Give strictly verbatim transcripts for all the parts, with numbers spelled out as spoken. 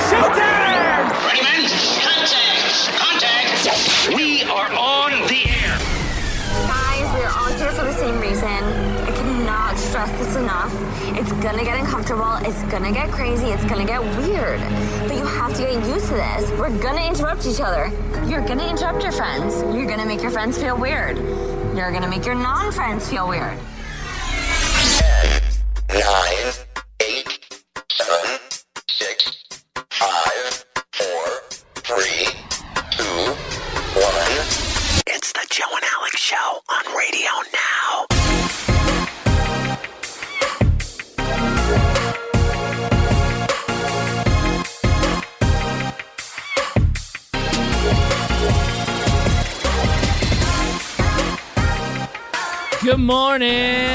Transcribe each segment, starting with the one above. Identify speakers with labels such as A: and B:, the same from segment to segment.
A: Showtime!
B: Ready, men? Contact! Contact! We are on the air.
C: Guys, we're all here for the same reason. I cannot stress this enough. It's gonna get uncomfortable, it's gonna get crazy, it's gonna get weird. But you have to get used to this. We're gonna interrupt each other. You're gonna interrupt your friends. You're gonna make your friends feel weird. You're gonna make your non-friends feel weird.
B: Ten, nine, eight, seven, six, five, four, three, two, one. It's the Joe and Alex Show on radio now.
D: Good morning.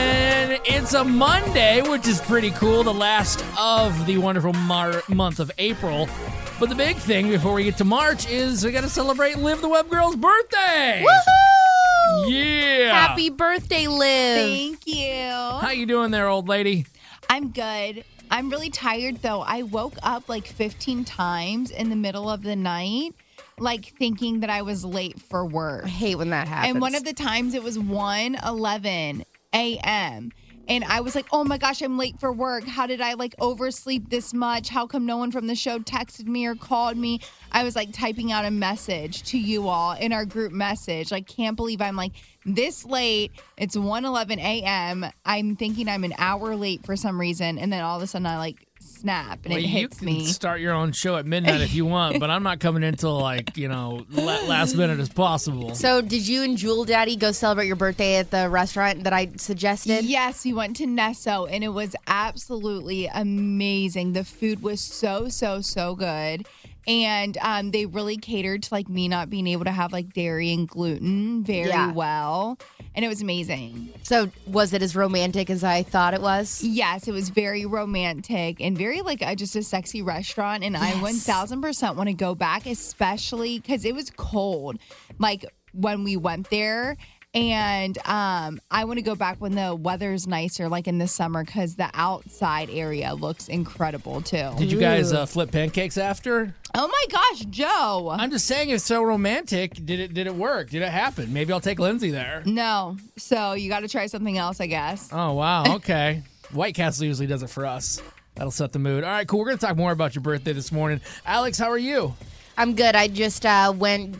D: It's a Monday, which is pretty cool, the last of the wonderful mar- month of April. But the big thing before we get to March is we got to celebrate Liv the Web Girl's birthday.
E: Woohoo!
D: Yeah.
E: Happy birthday, Liv.
F: Thank you.
D: How you doing there, old lady?
F: I'm good. I'm really tired, though. I woke up like fifteen times in the middle of the night, like thinking that I was late for work.
E: I hate when that happens.
F: And one of the times it was one eleven a.m. And I was like, oh my gosh, I'm late for work. How did I like oversleep this much? How come no one from the show texted me or called me? I was like typing out a message to you all in our group message. Like, can't believe I'm like this late. It's one eleven a.m. I'm thinking I'm an hour late for some reason. And then all of a sudden I like snap and
D: well,
F: it hits
D: you
F: me.
D: can start your own show at midnight if you want, but I'm not coming until like, you know, la- last minute as possible.
E: So did you and Jewel Daddy go celebrate your birthday at the restaurant that I suggested?
F: Yes, we went to Nesso, and it was absolutely amazing. The food was so, so, so good. And um, they really catered to like me not being able to have like dairy and gluten very
E: Yeah.
F: well. And it was amazing.
E: So was it as romantic as I thought it was?
F: Yes, it was very romantic and very like a, just a sexy restaurant. And I
E: Yes.
F: one thousand percent want to go back, especially because it was cold. Like when we went there. And um, I want to go back when the weather's nicer, like in the summer, because the outside area looks incredible too.
D: Did you guys uh, flip pancakes after?
F: Oh my gosh, Joe!
D: I'm just saying, it's so romantic. Did it? Did it work? Did it happen? Maybe I'll take Lindsay there.
F: No, so you got to try something else, I guess.
D: Oh wow. Okay. White Castle usually does it for us. That'll set the mood. All right, cool. We're gonna talk more about your birthday this morning. Alex, how are you?
E: I'm good. I just uh, went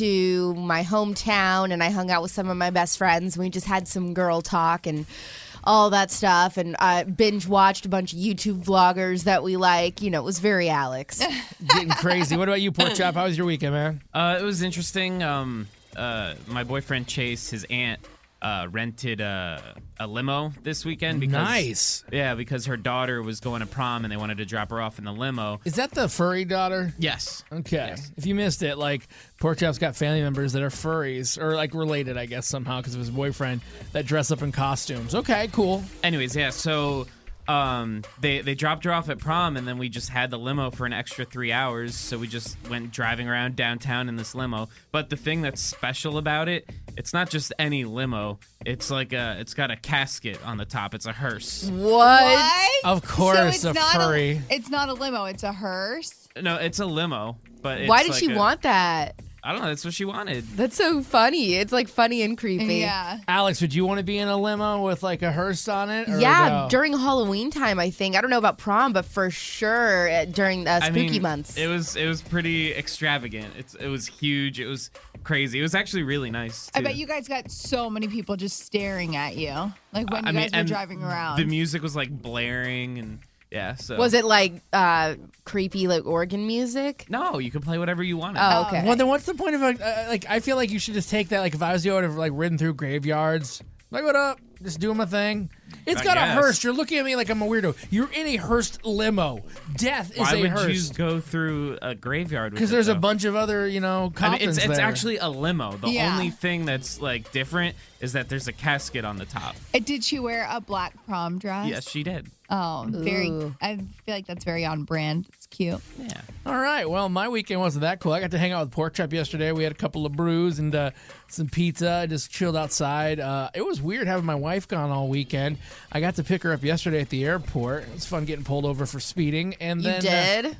E: to my hometown and I hung out with some of my best friends. We just had some girl talk and all that stuff, and uh, binge watched a bunch of YouTube vloggers that we like. You know, it was very Alex.
D: Getting crazy. What about you, Pork Chop? How was your weekend, man?
G: Uh, it was interesting. Um, uh, my boyfriend Chase, his aunt, uh, rented a, a limo this weekend. Because,
D: Nice.
G: Yeah, because her daughter was going to prom and they wanted to drop her off in the limo.
D: Is that the furry daughter?
G: Yes.
D: Okay.
G: Yes.
D: If you missed it, like, Pork Chop's got family members that are furries, or like related, I guess, somehow, because of his boyfriend, that dress up in costumes. Okay, cool.
G: Anyways, yeah, so um, they, they dropped her off at prom, and then we just had the limo for an extra three hours, so we just went driving around downtown in this limo. But the thing that's special about it, it's not just any limo. It's like a, it's got a casket on the top. It's a hearse.
E: What?
D: Of course,
F: so it's
D: a
F: not
D: furry.
F: A, it's not a limo. It's a hearse.
G: No, it's a limo, but it's
E: Why did
G: like
E: she
G: a-
E: want that?
G: I don't know. That's what she wanted.
E: That's so funny. It's like funny and creepy.
F: Yeah.
D: Alex, would you want to be in a limo with like a hearse on it? Or
E: Yeah,
D: no?
E: during Halloween time, I think. I don't know about prom, but for sure uh, during uh,
G: I
E: spooky
G: mean,
E: months.
G: It was it was pretty extravagant. It's it was huge. It was crazy. It was actually really nice.
F: I
G: too.
F: bet you guys got so many people just staring at you, like when you
G: I mean,
F: guys were
G: and
F: driving around.
G: The music was like blaring and yeah. So
E: Was it like uh, creepy, like organ music?
G: No, you can play whatever you wanted.
E: Oh, okay.
D: Well, then what's the point of a, uh, like, I feel like you should just take that, like, if I was you, I would have, like, ridden through graveyards. Like, what up? Just doing my thing. It's
G: I
D: got
G: guess.
D: a hearse. You're looking at me like I'm a weirdo. You're in a hearsed limo. Death is
G: Why
D: a
G: would
D: hearse.
G: you go through a graveyard?
D: Because there's a bunch of other, you know,
G: I mean,
D: coffins
G: it's it's
D: there.
G: actually a limo. The
F: Yeah.
G: only thing that's like different is that there's a casket on the top.
F: Uh, Did she wear a black prom dress?
G: Yes, she did.
F: Oh, very.
E: Ooh.
F: I feel like that's very on brand. It's cute.
G: Yeah.
D: All right. Well, my weekend wasn't that cool. I got to hang out with Pork Chop yesterday. We had a couple of brews and uh, some pizza. I just chilled outside. Uh, it was weird having my wife gone all weekend. I got to pick her up yesterday at the airport. It was fun getting pulled over for speeding. And
E: You
D: then, uh,
E: did?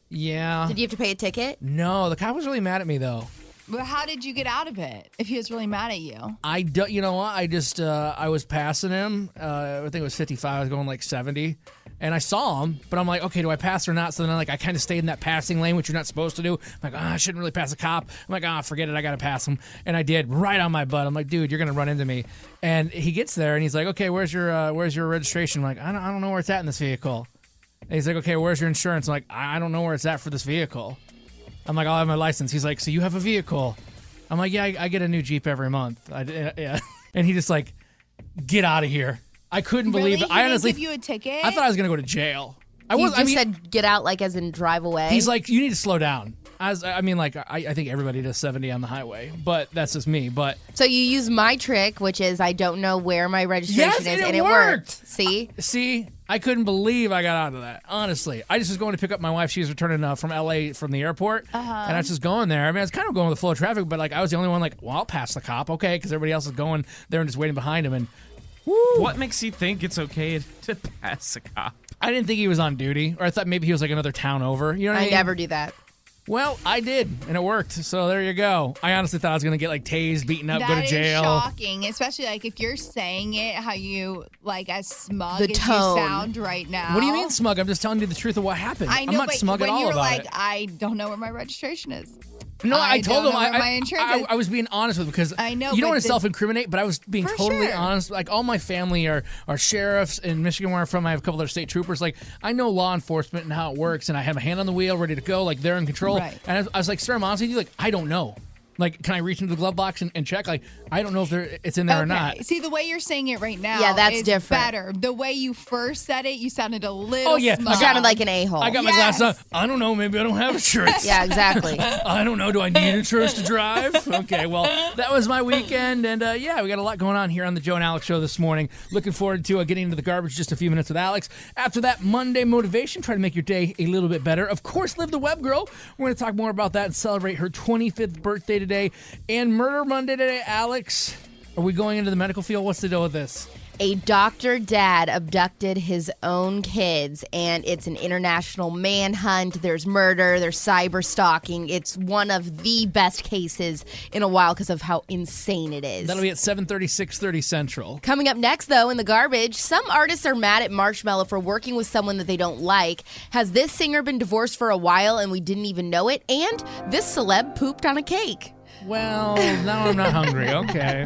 D: Yeah.
E: Did you have to pay a ticket?
D: No, the cop was really mad at me though.
F: But how did you get out of it if he was really mad at you?
D: I do, you know what? I just uh, I was passing him. Uh, I think it was fifty-five. I was going like seventy, and I saw him. But I'm like, okay, do I pass or not? So then like I kind of stayed in that passing lane, which you're not supposed to do. I'm like, oh, I shouldn't really pass a cop. I'm like, ah, oh, forget it. I gotta pass him, and I did right on my butt. I'm like, dude, you're gonna run into me. And he gets there, and he's like, okay, where's your uh, where's your registration? I'm like, I don't, I don't know where it's at in this vehicle. And he's like, okay, where's your insurance? I'm like, I don't know where it's at for this vehicle. I'm like, I'll have my license. He's like, so you have a vehicle? I'm like, yeah, I, I get a new Jeep every month. I, yeah. And he just like, get out of here. I couldn't
F: Really?
D: believe it.
F: He
D: I
F: didn't
D: honestly,
F: give you a ticket?
D: I thought I was gonna go to jail. I
E: He
D: was.
E: just
D: I mean,
E: said get out, like as in drive away.
D: he's like, you need to slow down. I, was, I mean, like, I, I think everybody does seventy on the highway, but that's just me. But
E: so you use my trick, which is I don't know where my registration
D: Yes,
E: is,
D: and it
E: and it
D: worked.
E: worked. See?
D: see, I couldn't believe I got out of that. Honestly, I just was going to pick up my wife. She was returning uh, from L A from the airport,
F: Uh-huh.
D: and I was just going there. I mean, I was kind of going with the flow of traffic, but like, I was the only one. Like, well, I'll pass the cop, okay, because everybody else is going there and just waiting behind him. And
G: What makes you think it's okay to pass a cop?
D: I didn't think he was on duty, or I thought maybe he was like another town over. You know what I,
E: I
D: mean?
E: never do that.
D: Well, I did, and it worked. So there you go. I honestly thought I was going to get like tased, beaten up, go to
F: That is
D: jail.
F: shocking, especially like if you're saying it how you like as smug
E: The
F: as
E: tone.
F: you sound right now.
D: What do you mean smug? I'm just telling you the truth of what happened.
F: I know,
D: I'm not
F: but
D: smug
F: when
D: at all
F: you're
D: about
F: like,
D: it.
F: I don't know where my registration is.
D: No, I,
F: I
D: told
F: don't
D: him
F: know
D: I,
F: where my
D: I,
F: insurance
D: I,
F: is.
D: I was being honest with him because
F: I know,
D: you don't
F: but
D: want to
F: the-
D: self-incriminate, but I was being
F: For
D: totally
F: sure.
D: honest. Like all my family are are sheriffs in Michigan, where I'm from. I have a couple other state troopers. Like I know law enforcement and how it works, and I have a hand on the wheel, ready to go. Like they're in control.
F: Right.
D: And I was, I was like, sir, I'm honest with you. Like I don't know. Like, can I reach into the glove box and, and check? Like, I don't know if there, it's in there or not.
F: See, the way you're saying it right now
E: Yeah, that's
F: is
E: different.
F: better. The way you first said it, you sounded a little
D: Oh, yeah.
F: smug.
E: You sounded like an a-hole.
D: I got my
F: Yes.
D: glasses on. I don't know. Maybe I don't have insurance.
E: Yeah, exactly.
D: I don't know. Do I need insurance to drive? Okay, well, that was my weekend. And uh, yeah, we got a lot going on here on the Joe and Alex show this morning. Looking forward to uh, getting into the garbage just a few minutes with Alex. After that, Monday motivation. Try to make your day a little bit better. Of course, Live the Web Girl. We're going to talk more about that and celebrate her twenty-fifth birthday today. And Murder Monday today, Alex. Are we going into the medical field? What's the deal with this?
E: A doctor dad abducted his own kids, and it's an international manhunt. There's murder, there's cyber stalking. It's one of the best cases in a while because of how insane it is.
D: That'll be at seven thirty, six thirty Central.
E: Coming up next, though, in the garbage, some artists are mad at Marshmello for working with someone that they don't like. Has this singer been divorced for a while and we didn't even know it? And this celeb pooped on a cake.
D: Well, now I'm not hungry. Okay.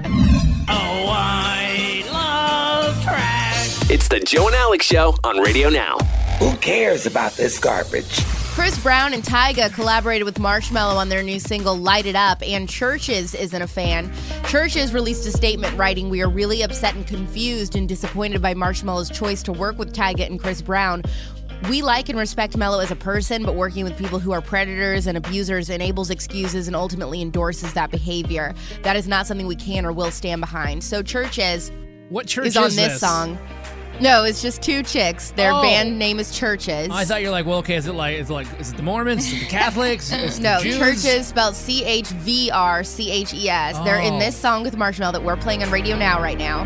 B: Oh, I love trash. It's the Joe and Alex Show on Radio Now.
A: Who cares about this garbage?
E: Chris Brown and Tyga collaborated with Marshmello on their new single, Light It Up, and Churches isn't a fan. Churches released a statement writing, "We are really upset and confused and disappointed by Marshmello's choice to work with Tyga and Chris Brown. We like and respect Mello as a person, but working with people who are predators and abusers enables excuses and ultimately endorses that behavior. That is not something we can or will stand behind." So Churches
D: What church
E: is on
D: is
E: this song. No, it's just two chicks. Their
D: Oh.
E: band name is Churches.
D: I thought you're like, well, okay, is it like, is it like, is it the Mormons, is it the Catholics, is it
E: No,
D: the Jews?
E: Churches spelled C H V R C H E S. They're in
D: Oh.
E: this song with Marshmello that we're playing on Radio Now right now.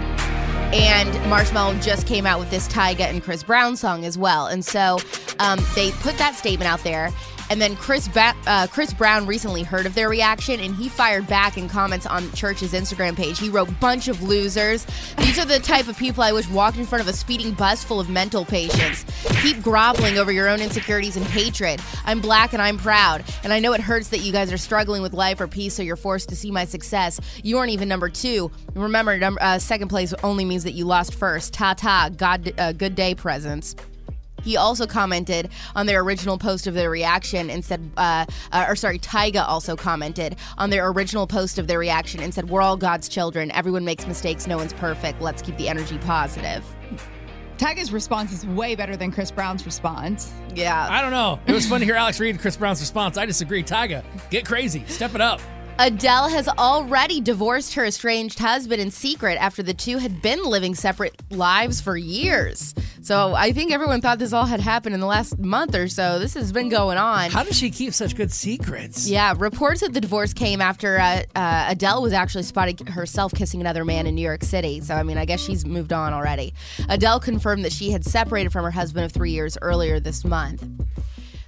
E: And Marshmello just came out with this Tyga and Chris Brown song as well. And so um, they put that statement out there. And then Chris ba- uh, Chris Brown recently heard of their reaction, and he fired back in comments on Church's Instagram page. He wrote, "Bunch of losers. These are the type of people I wish walked in front of a speeding bus full of mental patients. Keep groveling over your own insecurities and hatred. I'm black and I'm proud. And I know it hurts that you guys are struggling with life or peace, so you're forced to see my success. You aren't even number two. Remember, number, uh, second place only means that you lost first. Ta-ta. God, uh, good day, presents." He also commented on their original post of their reaction and said, uh, uh, or sorry, Tyga also commented on their original post of their reaction and said, "We're all God's children. Everyone makes mistakes. No one's perfect. Let's keep the energy positive."
F: Tyga's response is way better than Chris Brown's response.
E: Yeah.
D: I don't know. It was fun to hear Alex read Chris Brown's response. I disagree. Tyga, get crazy. Step it up.
E: Adele has already divorced her estranged husband in secret after the two had been living separate lives for years. So I think everyone thought this all had happened in the last month or so. This has been going on.
D: How does she keep such good secrets?
E: Yeah, reports that the divorce came after uh, uh, Adele was actually spotted herself kissing another man in New York City. So, I mean, I guess she's moved on already. Adele confirmed that she had separated from her husband of three years earlier this month.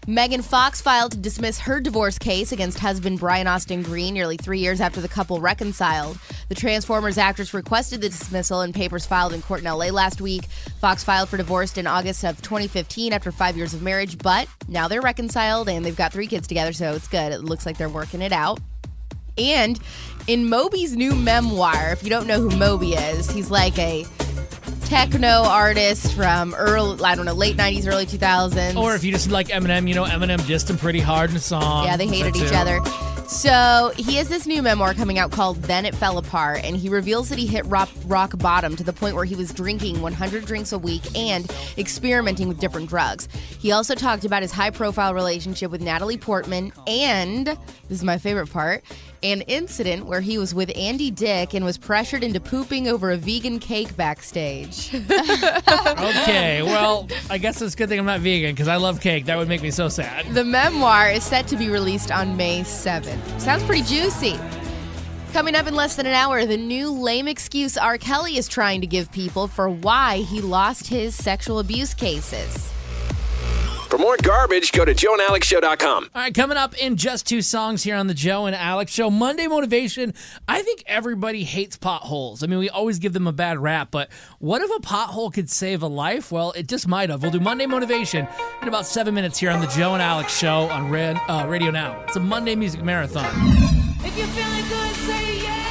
E: Megan Fox filed to dismiss her divorce case against husband Brian Austin Green nearly three years after the couple reconciled. The Transformers actress requested the dismissal in papers filed in court in L A last week. Fox filed for divorce in August of twenty fifteen after five years of marriage, but now they're reconciled and they've got three kids together, so it's good. It looks like they're working it out. And in Moby's new memoir, if you don't know who Moby is, he's like a techno artist from early, I don't know, late nineties, early two thousands.
D: Or if you just like Eminem, you know, Eminem dissed him pretty hard in a song.
E: Yeah, they hated
D: That
E: each
D: too.
E: other. So he has this new memoir coming out called Then It Fell Apart, and he reveals that he hit rock, rock bottom to the point where he was drinking one hundred drinks a week and experimenting with different drugs. He also talked about his high-profile relationship with Natalie Portman and, this is my favorite part, an incident where he was with Andy Dick and was pressured into pooping over a vegan cake backstage.
D: Okay, well, I guess it's a good thing I'm not vegan because I love cake. That would make me so sad.
E: The memoir is set to be released on May seventh. Sounds pretty juicy. Coming up in less than an hour, the new lame excuse R. Kelly is trying to give people for why he lost his sexual abuse cases.
H: For more garbage, go to joe and alex show dot com.
D: All right, coming up in just two songs here on the Joe and Alex Show. Monday motivation. I think everybody hates potholes. I mean, we always give them a bad rap, but what if a pothole could save a life? Well, it just might have. We'll do Monday motivation in about seven minutes here on the Joe and Alex Show on Red, uh, Radio Now. It's a Monday music marathon.
I: If you're feeling good, say yeah!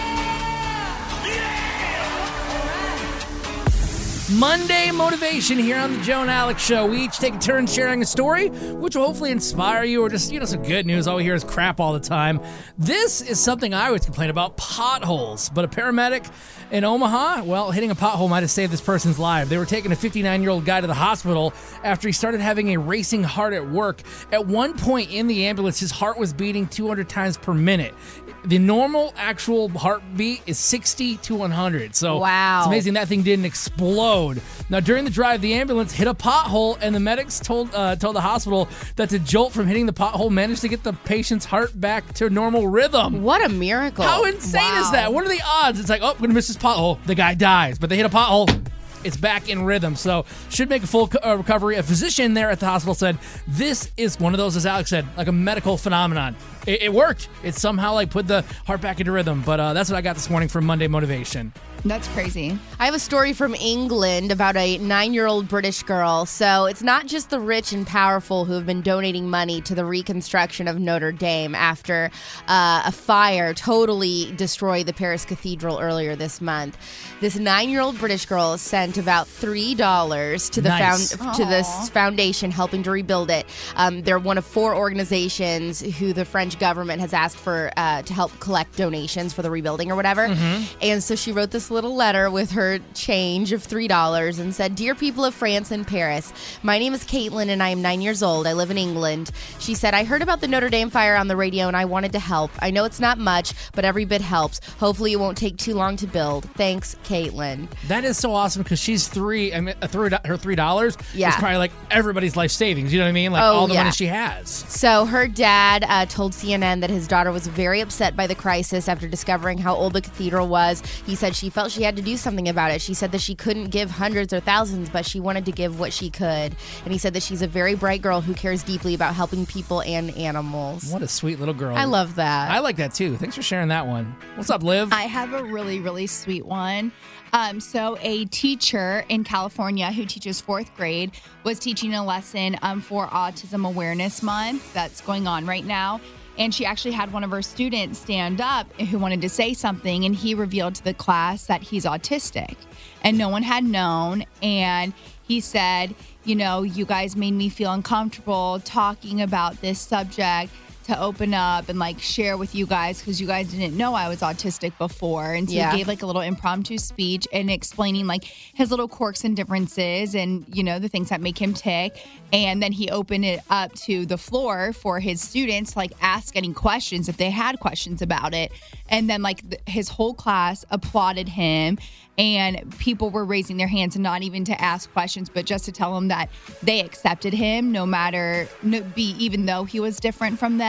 D: Monday motivation here on the Joe and Alex Show. We each take a turn sharing a story, which will hopefully inspire you or just, you know, some good news. All we hear is crap all the time. This is something I always complain about, potholes. But a paramedic in Omaha, well, hitting a pothole might have saved this person's life. They were taking a fifty-nine-year-old guy to the hospital after he started having a racing heart at work. At one point in the ambulance, his heart was beating two hundred times per minute. The normal actual heartbeat is sixty to one hundred. So
E: Wow.
D: it's amazing that thing didn't explode. Now, during the drive, the ambulance hit a pothole, and the medics told uh, told the hospital that the jolt from hitting the pothole managed to get the patient's heart back to normal rhythm.
E: What a miracle.
D: How insane is that? What are the odds? It's like, oh, I'm going to miss this pothole. The guy dies. But they hit a pothole. It's back in rhythm, so should make a full co- uh, recovery. A physician there at the hospital said, this is one of those, as Alex said, like a medical phenomenon. It, it worked. It somehow like put the heart back into rhythm, but uh, that's what I got this morning from Monday Motivation.
F: That's crazy.
E: I have a story from England about a nine-year-old British girl. So it's not just the rich and powerful who have been donating money to the reconstruction of Notre Dame after uh, a fire totally destroyed the Paris Cathedral earlier this month. This nine-year-old British girl sent about three dollars to the
D: Nice.
E: found, to this foundation helping to rebuild it. Um, they're one of four organizations who the French government has asked for uh, to help collect donations for the rebuilding or whatever. And so she wrote this little letter with her change of three dollars and said, "Dear people of France and Paris, my name is Caitlin and I am nine years old. I live in England." She said, "I heard about the Notre Dame fire on the radio and I wanted to help. I know it's not much, but every bit helps. Hopefully it won't take too long to build. Thanks, Caitlin."
D: That is so awesome because she's three. I mean, uh, three, her three dollars
E: Yeah.
D: is probably like everybody's life savings. You know what I mean? Like
E: Oh,
D: all the
E: yeah.
D: money she has.
E: So her dad uh, told C N N that his daughter was very upset by the crisis after discovering how old the cathedral was. He said she felt she had to do something about it. She said that she couldn't give hundreds or thousands, but she wanted to give what she could. And he said that she's a very bright girl who cares deeply about helping people and animals.
D: What a sweet little girl.
E: I love that.
D: I like that too. Thanks for sharing that one. What's up, Liv?
F: I have a really, really sweet one. Um, so a teacher in California who teaches fourth grade was teaching a lesson um, for Autism Awareness Month that's going on right now. And she actually had one of her students stand up who wanted to say something, and he revealed to the class that he's autistic. And no one had known. And he said, you know, you guys made me feel uncomfortable talking about this subject, to open up and like share with you guys because you guys didn't know I was autistic before. And so
E: Yeah.
F: he gave like a little impromptu speech and explaining like his little quirks and differences and, you know, the things that make him tick. And then he opened it up to the floor for his students to like ask any questions if they had questions about it. And then like th- his whole class applauded him, and people were raising their hands, and not even to ask questions, but just to tell him that they accepted him no matter, no, be even though he was different from them.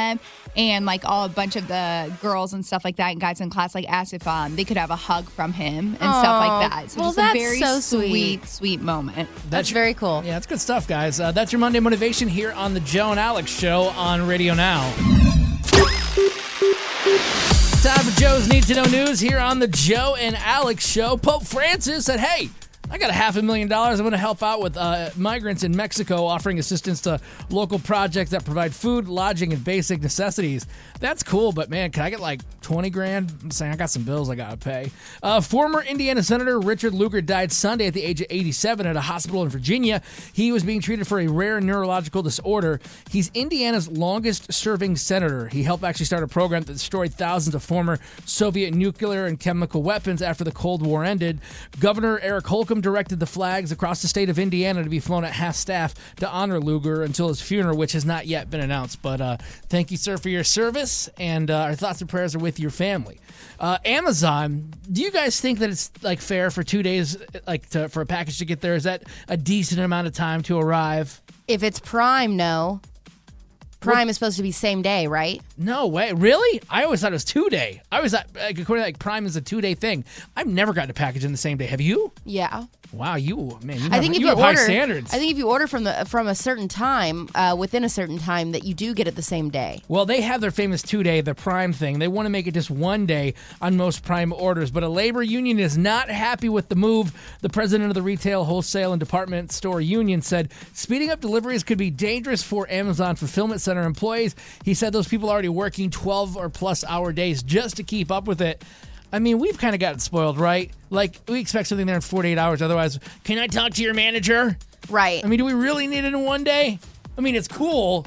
F: them, and like all a bunch of the girls and stuff like that, and guys in class like asked if um they could have a hug from him and
E: Aw.
F: stuff like that. So
E: Well,
F: just a
E: that's
F: very
E: so
F: sweet,
E: sweet.
F: sweet moment.
E: That's very cool.
D: Yeah, it's good stuff, guys. Uh, that's your Monday motivation here on the Joe and Alex Show on Radio Now. Time for Joe's Need to Know News here on the Joe and Alex Show. Pope Francis said, hey, I got a half a million dollars. I'm going to help out with uh, migrants in Mexico, offering assistance to local projects that provide food, lodging, and basic necessities. That's cool, but man, can I get like twenty grand? I'm saying I got some bills I got to pay. Uh, former Indiana Senator Richard Lugar died Sunday at the age of eighty-seven at a hospital in Virginia. He was being treated for a rare neurological disorder. He's Indiana's longest serving senator. He helped actually start a program that destroyed thousands of former Soviet nuclear and chemical weapons after the Cold War ended. Governor Eric Holcomb directed the flags across the state of Indiana to be flown at half staff to honor Lugar until his funeral, which has not yet been announced. But uh, thank you, sir, for your service, and uh, our thoughts and prayers are with your family. Uh, Amazon, do you guys think that it's like fair for two days, like to, for a package to get there? Is that a decent amount of time to arrive?
E: If it's Prime, no. Prime what? is supposed to be same day, right?
D: No way. Really? I always thought it was two day. I always thought, like, according to like Prime is a two day thing. I've never gotten a package in the same day. Have you?
E: Yeah.
D: Wow, you man, you have,
E: I think if
D: you
E: you
D: have
E: order,
D: high standards.
E: I think if you order from the from a certain time, uh, within a certain time, that you do get it the same day.
D: Well, they have their famous two-day, the Prime thing. They want to make it just one day on most Prime orders, but a labor union is not happy with the move. The president of the Retail, Wholesale, and Department Store Union said speeding up deliveries could be dangerous for Amazon Fulfillment Center employees. He said those people are already working twelve or plus hour days just to keep up with it. I mean, we've kind of gotten spoiled, right? Like, we expect something there in forty-eight hours. Otherwise, can I talk to your manager?
E: Right.
D: I mean, do we really need it in one day? I mean, it's cool.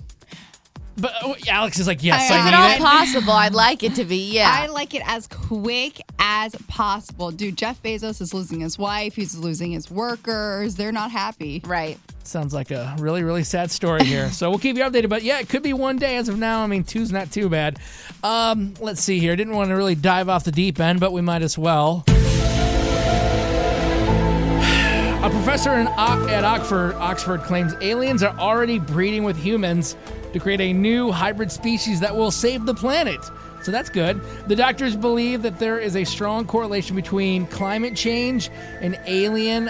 D: But uh, Alex is like, yes,
F: I,
D: I,
E: If
D: need
E: at all
D: it.
E: possible, I'd like it to be, yeah.
F: I like it as quick as possible. Dude, Jeff Bezos is losing his wife. He's losing his workers. They're not happy.
E: Right.
D: Sounds like a really, really sad story here. So we'll keep you updated. But yeah, it could be one day as of now. I mean, two's not too bad. Um, let's see here. Didn't want to really dive off the deep end, but we might as well. A professor in, at Oxford, Oxford claims aliens are already breeding with humans to create a new hybrid species that will save the planet. So that's good. The doctors believe that there is a strong correlation between climate change and alien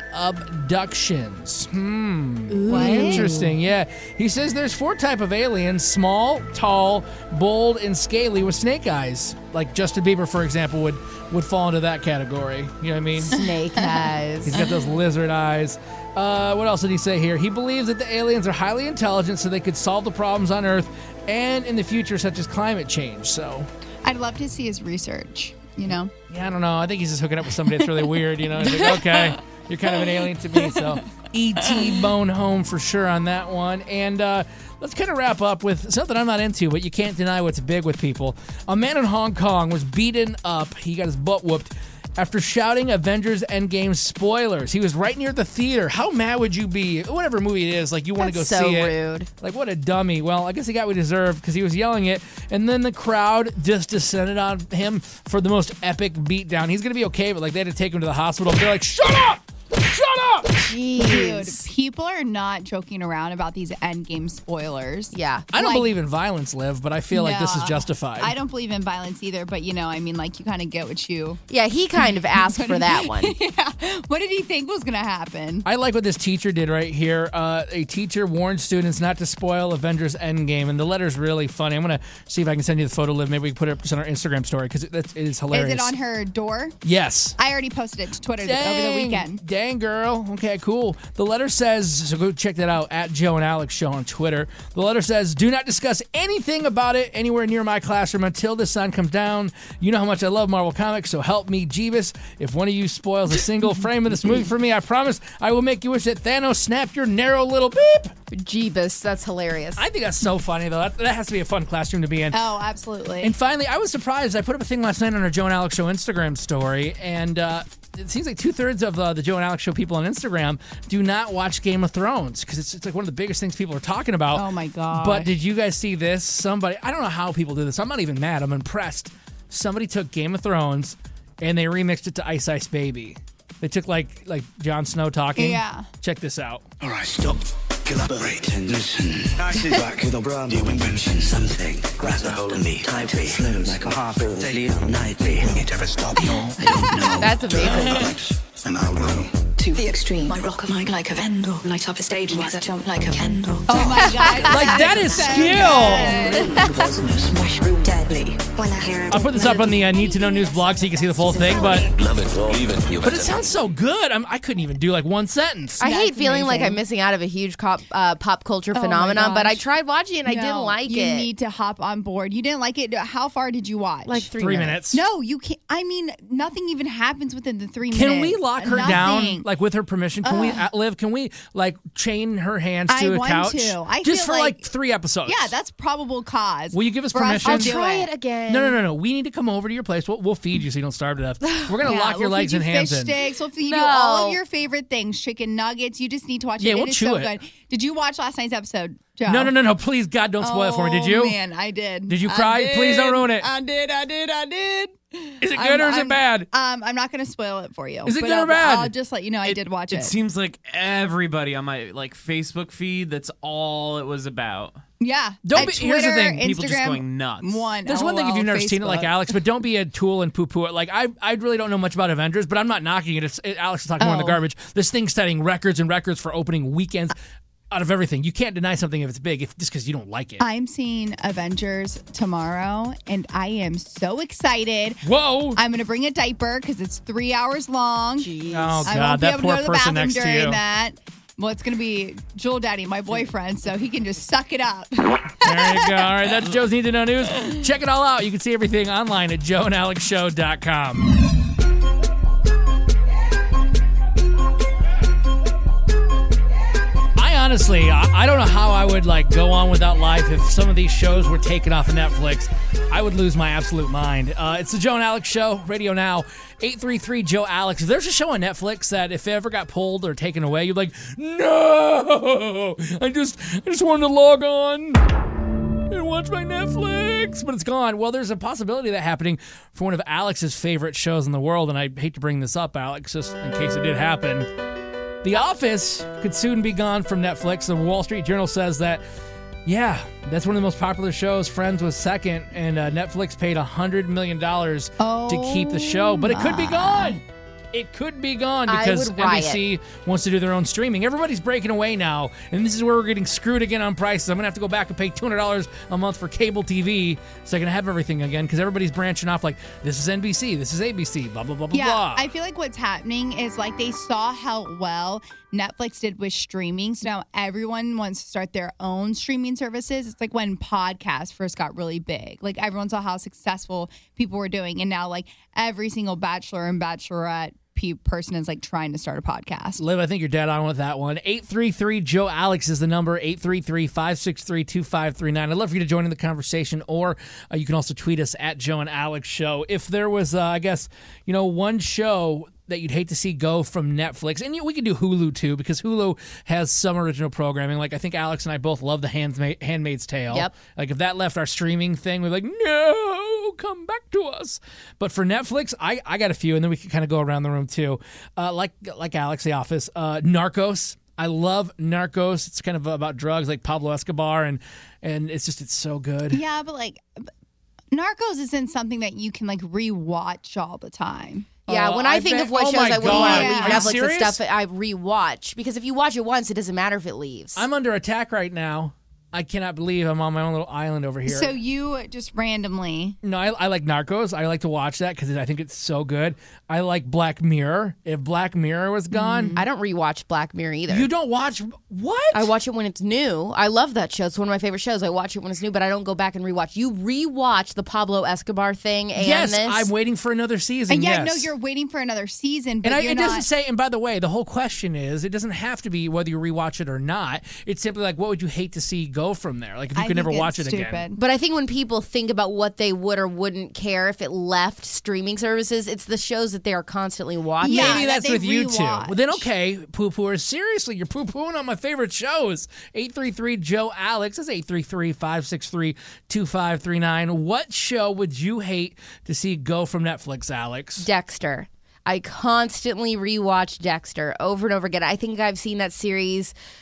D: abductions. Hmm.
E: What?
D: Interesting. Yeah. He says there's four type of aliens: small, tall, bold, and scaly with snake eyes. Like Justin Bieber, for example, would would fall into that category. You know what I mean?
E: Snake eyes.
D: He's got those lizard eyes. Uh, what else did he say here? He believes that the aliens are highly intelligent, so they could solve the problems on Earth and in the future, such as climate change. So,
F: I'd love to see his research, you know?
D: yeah, I don't know. I think he's just hooking up with somebody that's really weird, you know? He's like, okay, you're kind of an alien to me. So, E T bone home for sure on that one. And uh, let's kind of wrap up with something I'm not into, but you can't deny what's big with people. A man in Hong Kong was beaten up. He got his butt whooped after shouting Avengers Endgame spoilers. He was right near the theater. How mad would you be? Whatever movie it is, like you want to go
E: That's so
D: see it.
E: rude.
D: Like, what a dummy. Well, I guess he got what he deserved because he was yelling it, and then the crowd just descended on him for the most epic beatdown. He's going to be okay, but like they had to take him to the hospital. They're like, shut up! Shut up!
F: Dude,
E: Jeez.
F: people are not joking around about these endgame spoilers.
E: Yeah.
D: I don't
F: Like-
D: believe in violence, Liv, but I feel like this is
F: No,
D: justified.
F: I don't believe in violence either, but you know, I mean, like, you kind of get what you.
E: Yeah, he kind of asked for that one.
F: Yeah. What did he think was going to happen?
D: I like what this teacher did right here. Uh, a teacher warned students not to spoil Avengers Endgame, and the letter's really funny. I'm going to see if I can send you the photo, Liv. Maybe we can put it up on our Instagram story because it, it is hilarious.
F: Is it on her door?
D: Yes.
F: I already posted it to Twitter th- over the weekend.
D: Dang, girl. Okay, cool. The letter says, so go check that out, at Joe and Alex Show on Twitter. The letter says, do not discuss anything about it anywhere near my classroom until the sun comes down. You know how much I love Marvel Comics, so help me, Jeebus. If one of you spoils a single frame of this movie for me, I promise I will make you wish that Thanos snapped your narrow little beep.
E: Jeebus, that's hilarious.
D: I think that's so funny, though. That, that has to be a fun classroom to be in.
F: Oh, absolutely.
D: And finally, I was surprised. I put up a thing last night on our Joe and Alex Show Instagram story, and uh, it seems like two-thirds of uh, the Joe and Alex Show people on Instagram do not watch Game of Thrones because it's, it's like one of the biggest things people are talking about.
F: Oh, my God.
D: But did you guys see this? Somebody, I don't know how people do this. I'm not even mad. I'm impressed. Somebody took Game of Thrones and they remixed it to Ice Ice Baby. They took like like Jon Snow talking.
F: Yeah.
D: Check this out.
J: All right, stop. Collaborate and listen. Nicely back with a brand new invention. Something grabs a hold of me tightly. Flows like a harpoon daily and nightly. Will it ever stop? No, I don't know.
E: That's amazing.
J: And I'll know.
K: To the extreme, I rock like, like a vendor. Light up a stage, while I jump like a candle.
F: Oh my God.
D: Like, that is skill.
K: Mushroom deadly. When I hear
D: I'll put this up on the uh, Need to Know News blog so you can see the full thing, but
H: Love it. Leave it. You
D: but it sounds so good. I'm, I couldn't even do like one sentence.
E: I hate
F: That's
E: feeling like
F: amazing.
E: I'm missing out of a huge cop, uh, pop culture
F: Oh my
E: phenomenon, but I
F: gosh.
E: tried watching it and I didn't
F: No,
E: like
F: you
E: it.
F: need to hop on board. You didn't like it. How far did you watch?
E: like three,
D: Three
E: minutes.
D: minutes.
F: No, you can't. I mean, nothing even happens within the three
D: Can
F: minutes.
D: we lock her
F: Nothing.
D: down, like with her permission? Can we, uh, Liv? Can we like chain her hands
F: I
D: to a
F: want
D: couch
F: to. I
D: just
F: feel
D: for like,
F: like-
D: three episodes?
F: Yeah, that's probable cause.
D: Will you give us
F: for us to
D: permission?
F: do
E: Try it again.
D: No, no, no, no. We need to come over to your place. We'll, we'll feed you so you don't starve to death. We're gonna
F: Yeah,
D: lock your
F: we'll
D: legs
F: feed
D: and
F: you
D: hands
F: fish
D: in.
F: sticks. We'll feed you
E: No.
F: all of your favorite things, chicken nuggets. You just need to watch
D: Yeah,
F: it.
D: we'll
F: it is
D: chew
F: so
D: it.
F: good. Did you watch last night's episode, Joe?
D: No, no, no, no. Please, God, don't spoil it for me. Did you?
F: Oh, man, I did.
D: Did you
F: I
D: cry? Please don't
F: did.
D: ruin it.
F: I did, I did, I did.
D: Is it good
F: I'm-
D: or is
F: I'm-
D: it bad?
F: Um, I'm not going to spoil it for you.
D: Is it
F: but
D: good or
F: I'll-
D: bad?
F: I'll just let you know I did watch it.
G: It seems like everybody on my like Facebook feed, that's all it was
F: Oh,
G: about.
F: yeah.
D: Don't
F: At
D: be- here's the
F: Twitter,
D: thing.
G: People just
F: Instagram,
G: going nuts.
F: One.
D: There's one thing if you've never seen it like
F: Facebook.
D: Alex, but don't be a tool and poo-poo it. Like, I I really don't know much about Avengers, but I'm not knocking it. It's, it Alex is talking more in the
F: Oh.
D: garbage. This thing's setting records and records for opening weekends out of everything. You can't deny something if it's big, if just because you don't like it.
F: I'm seeing Avengers tomorrow, and I am so excited.
D: Whoa!
F: I'm going to bring a diaper because it's three hours long.
E: Jeez.
D: Oh,
F: I
D: God,
F: won't be
D: that
F: able
D: poor
F: to go to the
D: person
F: bathroom
D: next to
F: during
D: you.
F: that. Well, it's going to be Jewel Daddy, my boyfriend, so he can just suck it up.
D: There you go. All right, that's Joe's Need to Know News. Check it all out. You can see everything online at joe and alex show dot com. I honestly, I, I don't know how I would like go on without life if some of these shows were taken off of Netflix. I would lose my absolute mind. Uh, it's the Joe and Alex Show, Radio Now, eight three three Joe Alex. If there's a show on Netflix that if it ever got pulled or taken away, you'd be like, no, I just, I just wanted to log on and watch my Netflix, but it's gone. Well, there's a possibility of that happening for one of Alex's favorite shows in the world, and I hate to bring this up, Alex, just in case it did happen. The Office could soon be gone from Netflix. The Wall Street Journal says that, yeah, that's one of the most popular shows. Friends was second, and uh, Netflix paid one hundred million dollars
F: Oh,
D: to keep the show, but it could be gone. It could be gone
E: I
D: because
E: would
D: N B C
E: riot.
D: wants to do their own streaming. Everybody's breaking away now, and this is where we're getting screwed again on prices. I'm going to have to go back and pay two hundred dollars a month for cable T V so I can have everything again because everybody's branching off like, this is N B C, this is A B C, blah, blah, blah, blah,
F: Yeah,
D: blah.
F: I feel like what's happening is like they saw how well Netflix did with streaming. So now everyone wants to start their own streaming services. It's like when podcasts first got really big. Like everyone saw how successful people were doing. And now like every single bachelor and bachelorette pe- person is like trying to start a podcast.
D: Liv, I think you're dead on with that one. eight three three Joe Alex is the number, eight three three, five six three, two five three nine. I'd love for you to join in the conversation, or uh, you can also tweet us at Joe and Alex Show. If there was, uh, I guess, you know, one show that you'd hate to see go from Netflix, and you, we could do Hulu too, because Hulu has some original programming. Like, I think Alex and I both love The Handma- Handmaid's Tale.
E: Yep.
D: Like, if that left our streaming thing, we're like, no, come back to us. But for Netflix, I, I got a few, and then we can kind of go around the room too. Uh, like like Alex, The Office, uh, Narcos. I love Narcos. It's kind of about drugs, like Pablo Escobar, and and it's just it's so good.
F: Yeah, but like Narcos isn't something that you can like rewatch all the time.
E: Yeah,
D: Uh,
E: when I,
D: I
E: think
D: bet-
E: of what
D: oh
E: shows
D: my
E: I wouldn't want to
F: God.
E: leave
F: Are you
E: Netflix and
D: serious?
E: stuff, I rewatch. Because if you watch it once, it doesn't matter if it leaves.
D: I'm under attack right now. I cannot believe I'm on my own little island over here.
F: So you just randomly
D: No, I, I like Narcos. I like to watch that because I think it's so good. I like Black Mirror. If Black Mirror was gone,
E: I don't rewatch Black Mirror either.
D: you don't watch what?
E: I watch it when it's new. I love that show. It's one of my favorite shows. I watch it when it's new, but I don't go back and rewatch. You rewatch the Pablo Escobar thing and
D: yes,
E: this.
D: I'm waiting for another season.
F: and yeah,
D: yes.
F: no, you're waiting for another season, but
D: And I,
F: you're
D: it
F: not.
D: doesn't say. And by the way, the whole question is, it doesn't have to be whether you rewatch it or not. It's simply like, what would you hate to see go from there? Like, if you
F: I
D: could never
F: think
D: watch it
F: it's
D: again.
F: stupid.
E: But I think when people think about what they would or wouldn't care if it left streaming services, it's the shows that they are constantly watching.
F: Yeah,
D: Maybe
F: that
D: that's
F: they
D: with you two.
F: rewatch.
D: Well, then okay, poo pooers. Seriously, you're poo pooing on my favorite shows. eight three three Joe Alex. That's eight three three, five six three, two five three nine. What show would you hate to see go from Netflix, Alex?
E: Dexter. I constantly rewatch Dexter over and over again. I think I've seen that series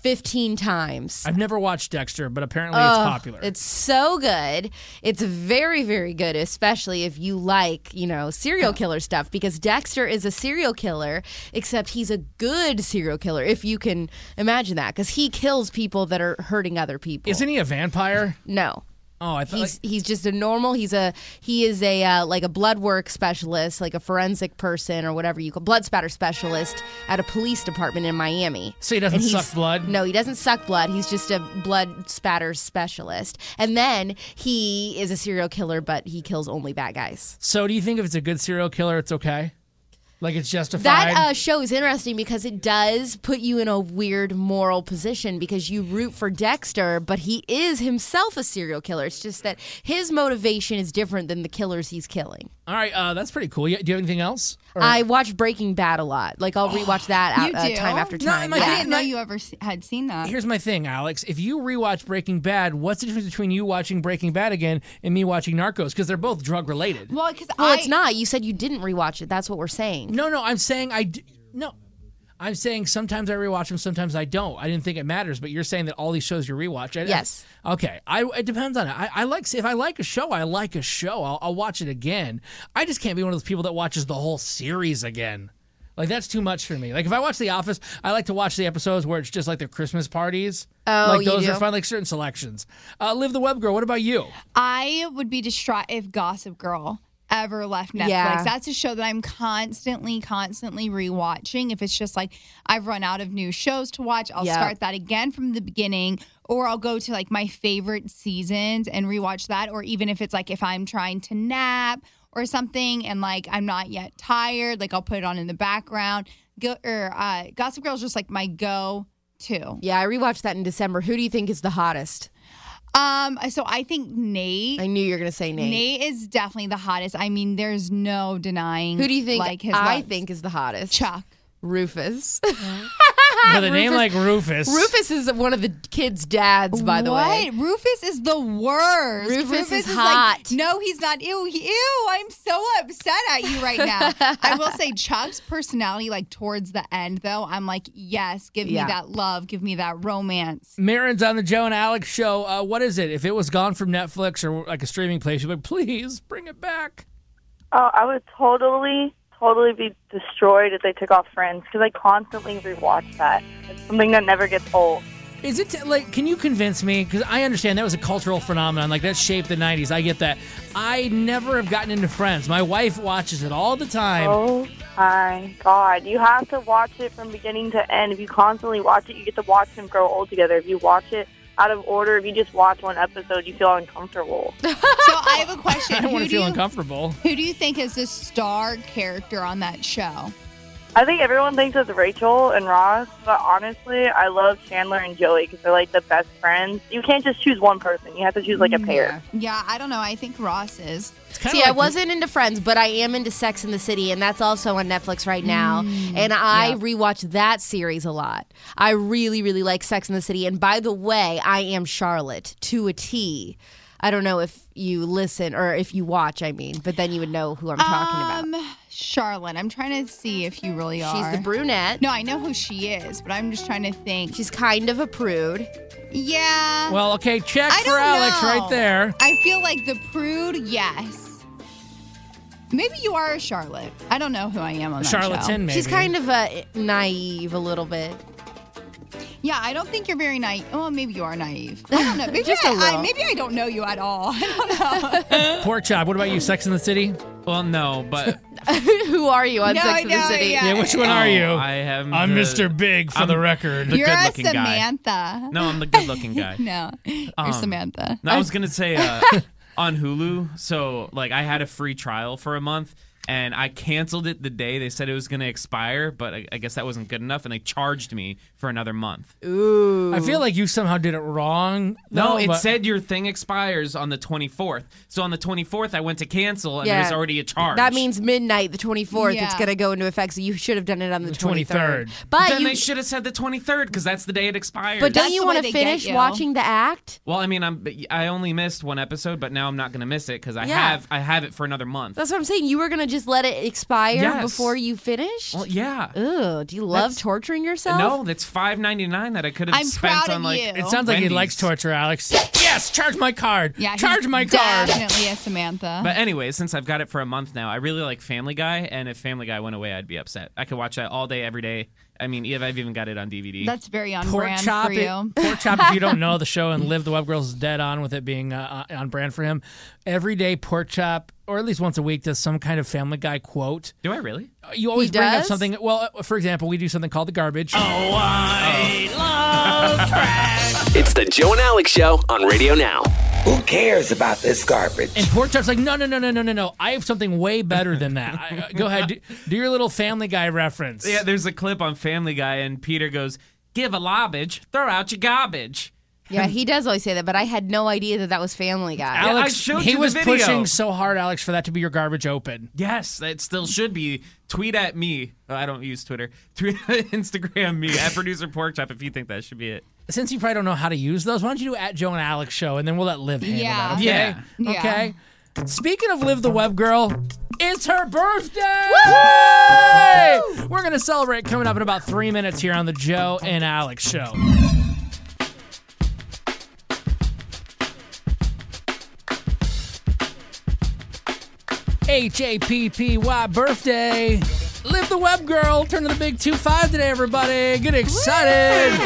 E: fifteen times.
D: I've never watched Dexter, but apparently
E: Oh,
D: it's popular.
E: It's so good. It's very, very good, especially if you like, you know, serial killer stuff, because Dexter is a serial killer, except he's a good serial killer, if you can imagine that, because he kills people that are hurting other people.
D: Isn't he a vampire?
E: No.
D: Oh, I thought
E: He's he's just a normal. He's a he is a uh, like a blood work specialist, like a forensic person or whatever you call blood spatter specialist at a police department in Miami.
D: So he doesn't
E: And he's-
D: suck blood?
E: No, he doesn't suck blood. He's just a blood spatter specialist. And then he is a serial killer, but he kills only bad guys.
D: So do you think if it's a good serial killer, it's okay? Like it's justified?
E: That uh, show is interesting because it does put you in a weird moral position because you root for Dexter, but he is himself a serial killer. It's just that his motivation is different than the killers he's killing.
D: All right, uh, that's pretty cool. You- Do you have anything else? Or-
E: I watch Breaking Bad a lot. Like I'll rewatch that out,
F: You
E: uh,
F: do?
E: time after
D: No,
E: time.
D: my-
E: Yeah.
F: I didn't know you ever se- had seen that.
D: Here's my thing, Alex. If you rewatch Breaking Bad, what's the difference between you watching Breaking Bad again and me watching Narcos? Because they're both drug related.
F: Well, because
E: Well,
F: I
E: it's not. You said you didn't rewatch it. That's what we're saying.
D: No, no, I'm saying I d- no. I'm saying sometimes I rewatch them, sometimes I don't. I didn't think it matters, but you're saying that all these shows you rewatch. I,
E: Yes.
D: Okay. I it depends on it. I, I like if I like a show, I like a show. I'll, I'll watch it again. I just can't be one of those people that watches the whole series again. Like that's too much for me. Like if I watch The Office, I like to watch the episodes where it's just like the Christmas parties.
E: Oh,
D: like
E: you
D: those
E: do?
D: are fun. Like certain selections. Uh, Live the Web Girl. What about you?
F: I would be distraught if Gossip Girl ever left Netflix.
E: Yeah.
F: That's a show that I'm constantly, constantly rewatching. If it's just like I've run out of new shows to watch, I'll
E: Yeah.
F: start that again from the beginning, or I'll go to like my favorite seasons and rewatch that. Or even if it's like if I'm trying to nap or something and like I'm not yet tired, like I'll put it on in the background. Go, or uh, Gossip Girl is just like my go-to.
E: Yeah, I rewatched that in December. Who do you think is the hottest?
F: Um, so I think Nate.
E: I knew you were going to say Nate.
F: Nate is definitely the hottest. I mean, there's no denying.
E: Who do you think
F: Like his
E: I
F: looks.
E: think is the hottest?
F: Chuck.
E: Rufus.
D: With a name
E: Rufus-
D: like Rufus.
E: Rufus is one of the kids' dads, by the
F: what?
E: way.
F: Rufus is the worst.
E: Rufus is
F: like,
E: hot.
F: no, he's not. Ew, he- ew. I'm so upset at you right now. I will say Chuck's personality, like towards the end, though, I'm like, yes, give
E: Yeah.
F: me that love, give me that romance.
D: Marin's on the Joe and Alex show. Uh, what is it? If it was gone from Netflix or like a streaming place, you'd be like, please bring it back.
L: Oh, I would totally, totally be destroyed if they took off Friends because I constantly rewatch that. It's something that never gets old.
D: Is it t- like, can you convince me? Because I understand that was a cultural phenomenon. Like, that shaped the nineties. I get that. I never have gotten into Friends. My wife watches it all the time.
L: Oh, my God. You have to watch it from beginning to end. If you constantly watch it, you get to watch them grow old together. If you watch it out of order, if you just watch one episode, you feel uncomfortable.
F: So I have a question.
D: I don't
F: Who
D: want to
F: do
D: feel
F: you-
D: uncomfortable.
F: Who do you think is the star character on that show?
L: I think everyone thinks it's Rachel and Ross, but honestly, I love Chandler and Joey because they're like the best friends. You can't just choose one person. You have to choose like a pair.
F: Yeah, I don't know. I think Ross is.
E: See, I wasn't into Friends, but I am into Sex and the City, and that's also on Netflix right now. and I
F: yeah.
E: rewatch that series a lot. I really, really like Sex and the City. And by the way, I am Charlotte to a T. I don't know if you listen or if you watch, I mean, but then you would know who I'm talking about.
F: Um, Charlotte. I'm trying to see if you really are.
E: She's the brunette.
F: No, I know who she is, but I'm just trying to think.
E: She's kind of a prude.
F: Yeah.
D: Well, okay, check
F: I
D: for
F: don't
D: Alex
F: know.
D: right there.
F: I feel like the prude, yes. Maybe you are a Charlotte. I don't know who I am on that
D: Charlatan,
F: show.
D: maybe.
E: She's kind of uh, naive a little bit.
F: Yeah, I don't think you're very naive. Oh, maybe you are naive. I don't know. Maybe
E: Just a
F: I, I
E: little.
F: maybe I don't know you at all. I don't know.
D: Pork chop. What about you? Sex in the City?
G: Well, no, but
E: Who are you on
F: No,
E: Sex and the
F: no,
E: City?
F: yeah.
D: Yeah, which one are you?
G: I am.
D: I'm
G: the-
D: Mister Big for
G: I'm
D: the record.
G: the
F: You're a
G: good-looking guy.
F: Samantha.
G: No, I'm the good-looking guy.
F: No, you're
G: Um,
F: Samantha.
G: No, I was gonna say uh, on Hulu. So like, I had a free trial for a month, and I canceled it the day they said it was gonna expire. But I, I guess that wasn't good enough, and they charged me for another month.
E: Ooh.
D: I feel like you somehow did it wrong.
G: No,
D: though,
G: it
D: but-
G: said your thing expires on the twenty-fourth. So on the twenty-fourth, I went to cancel, and
E: Yeah.
G: there's already a charge.
E: That means midnight, the twenty-fourth,
F: Yeah.
E: it's going to go into effect. So you should have done it on the,
D: The
E: twenty-third.
D: twenty-third.
E: But
G: then
E: you,
G: they should have said the twenty-third because that's the day it expires.
E: but don't
F: That's
E: you
F: the
E: want
F: way
E: to
F: they get
E: finish
F: you.
E: watching the act?
G: Well, I mean, I'm I only missed one episode, but now I'm not gonna miss it because I
E: Yeah.
G: have I have it for another month.
E: That's what I'm saying. You were going to just let it expire
G: Yes.
E: before you finish?
G: Well, yeah.
E: Ugh, do you love
G: That's-
E: torturing yourself?
G: No, that's five ninety-nine that I could have
F: I'm
G: spent
F: proud
G: on
F: of
G: like.
F: you.
D: It sounds like he
G: Wendy's.
D: likes torture, Alex. Yes, charge my card.
F: Yeah,
D: charge
F: he's
D: my card.
F: Definitely a Samantha.
G: But anyway, since I've got it for a month now, I really like Family Guy, and if Family Guy went away, I'd be upset. I could watch that all day, every day. I mean, if I've even got it on D V D.
F: That's very on
D: Pork
F: brand
D: chop,
F: for
D: it-
F: you.
D: Pork chop. If you don't know the show and Live the Web Girls is dead on with it being uh, on brand for him, every day Pork chop, or at least once a week, does some kind of Family Guy quote.
G: Do I really?
D: You always
E: He
D: bring up
E: does?
D: something. Well, uh, for example, we do something called the garbage.
A: Oh, I love trash.
H: It's the Joe and Alex Show on Radio Now.
A: Who cares about this garbage?
D: And Pork chop's like, no, no, no, no, no, no, no. I have something way better than that. I, uh, go ahead, do, do your little Family Guy reference.
G: Yeah, there's a clip on Family Guy, and Peter goes, "Give a lobbage, throw out your garbage."
E: Yeah, he does always say that, but I had no idea that that was Family Guy.
D: Alex,
G: I showed
D: he
G: you the
D: was
G: video.
D: pushing so hard, Alex, for that to be your garbage open.
G: Yes, it still should be. Tweet at me. Oh, I don't use Twitter. Tweet Instagram me at Producer Pork Chop if you think that should be it.
D: Since you probably don't know how to use those, why don't you do at Joe and Alex Show, and then we'll let Liv handle
F: Yeah.
D: that, okay?
G: Yeah.
F: Yeah.
D: Okay? Speaking of Liv the Web Girl, it's her birthday! Woo! We're going to celebrate coming up in about three minutes here on the Joe and Alex Show. H A P P Y birthday. Live the Web Girl. Turn to the big two five today, everybody. Get excited.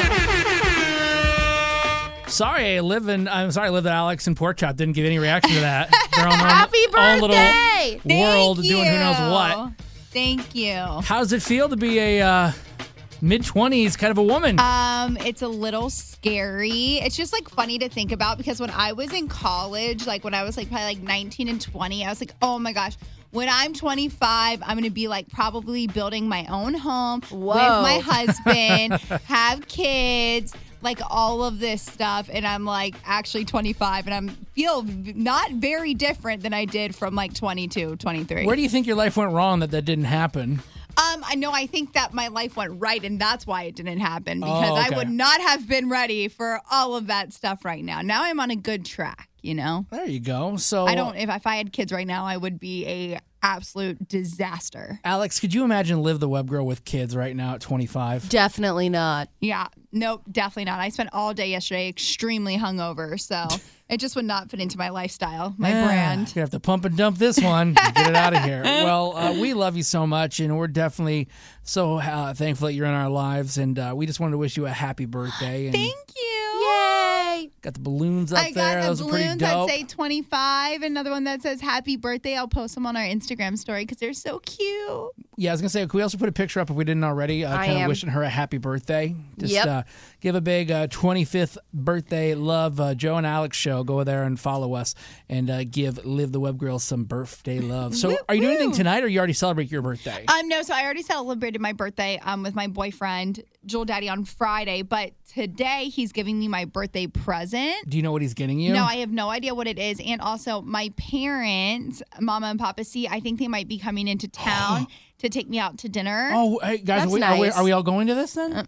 D: Sorry, I live in, I'm sorry, I live that Alex and Pork Chop didn't give any reaction to that. Their own,
E: Happy
D: own little
E: birthday!
D: world
F: Thank
D: doing who knows
F: you.
D: what.
F: Thank you.
D: How does it feel to be a uh, mid twenties kind of a woman?
F: Um, it's a little scary. It's just like funny to think about because when I was in college, like when I was like probably like nineteen and twenty, I was like, oh my gosh, when I'm twenty-five, I'm gonna be like probably building my own home
E: Whoa.
F: with my husband, have kids, like all of this stuff. And I'm like actually twenty-five and I'm feel not very different than I did from like twenty-two, twenty-three.
D: Where do you think your life went wrong that that didn't happen?
F: Um, I know. I think that my life went right, and that's why it didn't happen because
D: Oh, okay.
F: I would not have been ready for all of that stuff right now. Now I'm on a good track, you know.
D: There you go. So
F: I don't. If, if I had kids right now, I would be a absolute disaster.
D: Alex, could you imagine Live the Web Girl with kids right now at twenty-five?
E: Definitely not.
F: Yeah. Nope. Definitely not. I spent all day yesterday extremely hungover, so it just would not fit into my lifestyle, my
D: Yeah,
F: brand.
D: You're going to have to pump and dump this one. Get it out of here. Well, uh, we love you so much, and we're definitely so uh, thankful that you're in our lives, and uh, we just wanted to wish you a happy birthday. And
F: Thank you.
E: Yay!
D: got the balloons up
F: I
D: there.
F: got
D: Those
F: the
D: are pretty
F: balloons that
D: dope.
F: say twenty-five. Another one that says happy birthday. I'll post them on our Instagram story because they're so cute.
D: Yeah, I was going to say, could we also put a picture up if we didn't already? Uh,
E: I
D: kind of
E: am.
D: wishing her a happy birthday. Just
E: Yep.
D: uh, give a big uh, twenty-fifth birthday love. Uh, Joe and Alex Show. Go there and follow us and uh, give Live the Web Girl some birthday love. So, are you doing anything tonight, or you already celebrate your birthday?
F: Um, no, so I already celebrated my birthday um with my boyfriend, Joel Daddy, on Friday, but today he's giving me my birthday present.
D: Do you know what he's getting you?
F: No, I have no idea what it is. And also, my parents, Mama and Papa C, I think they might be coming into town to take me out to dinner.
D: Oh, hey, guys,
E: That's
D: are we, are, we,
E: nice.
D: are we all going to this then?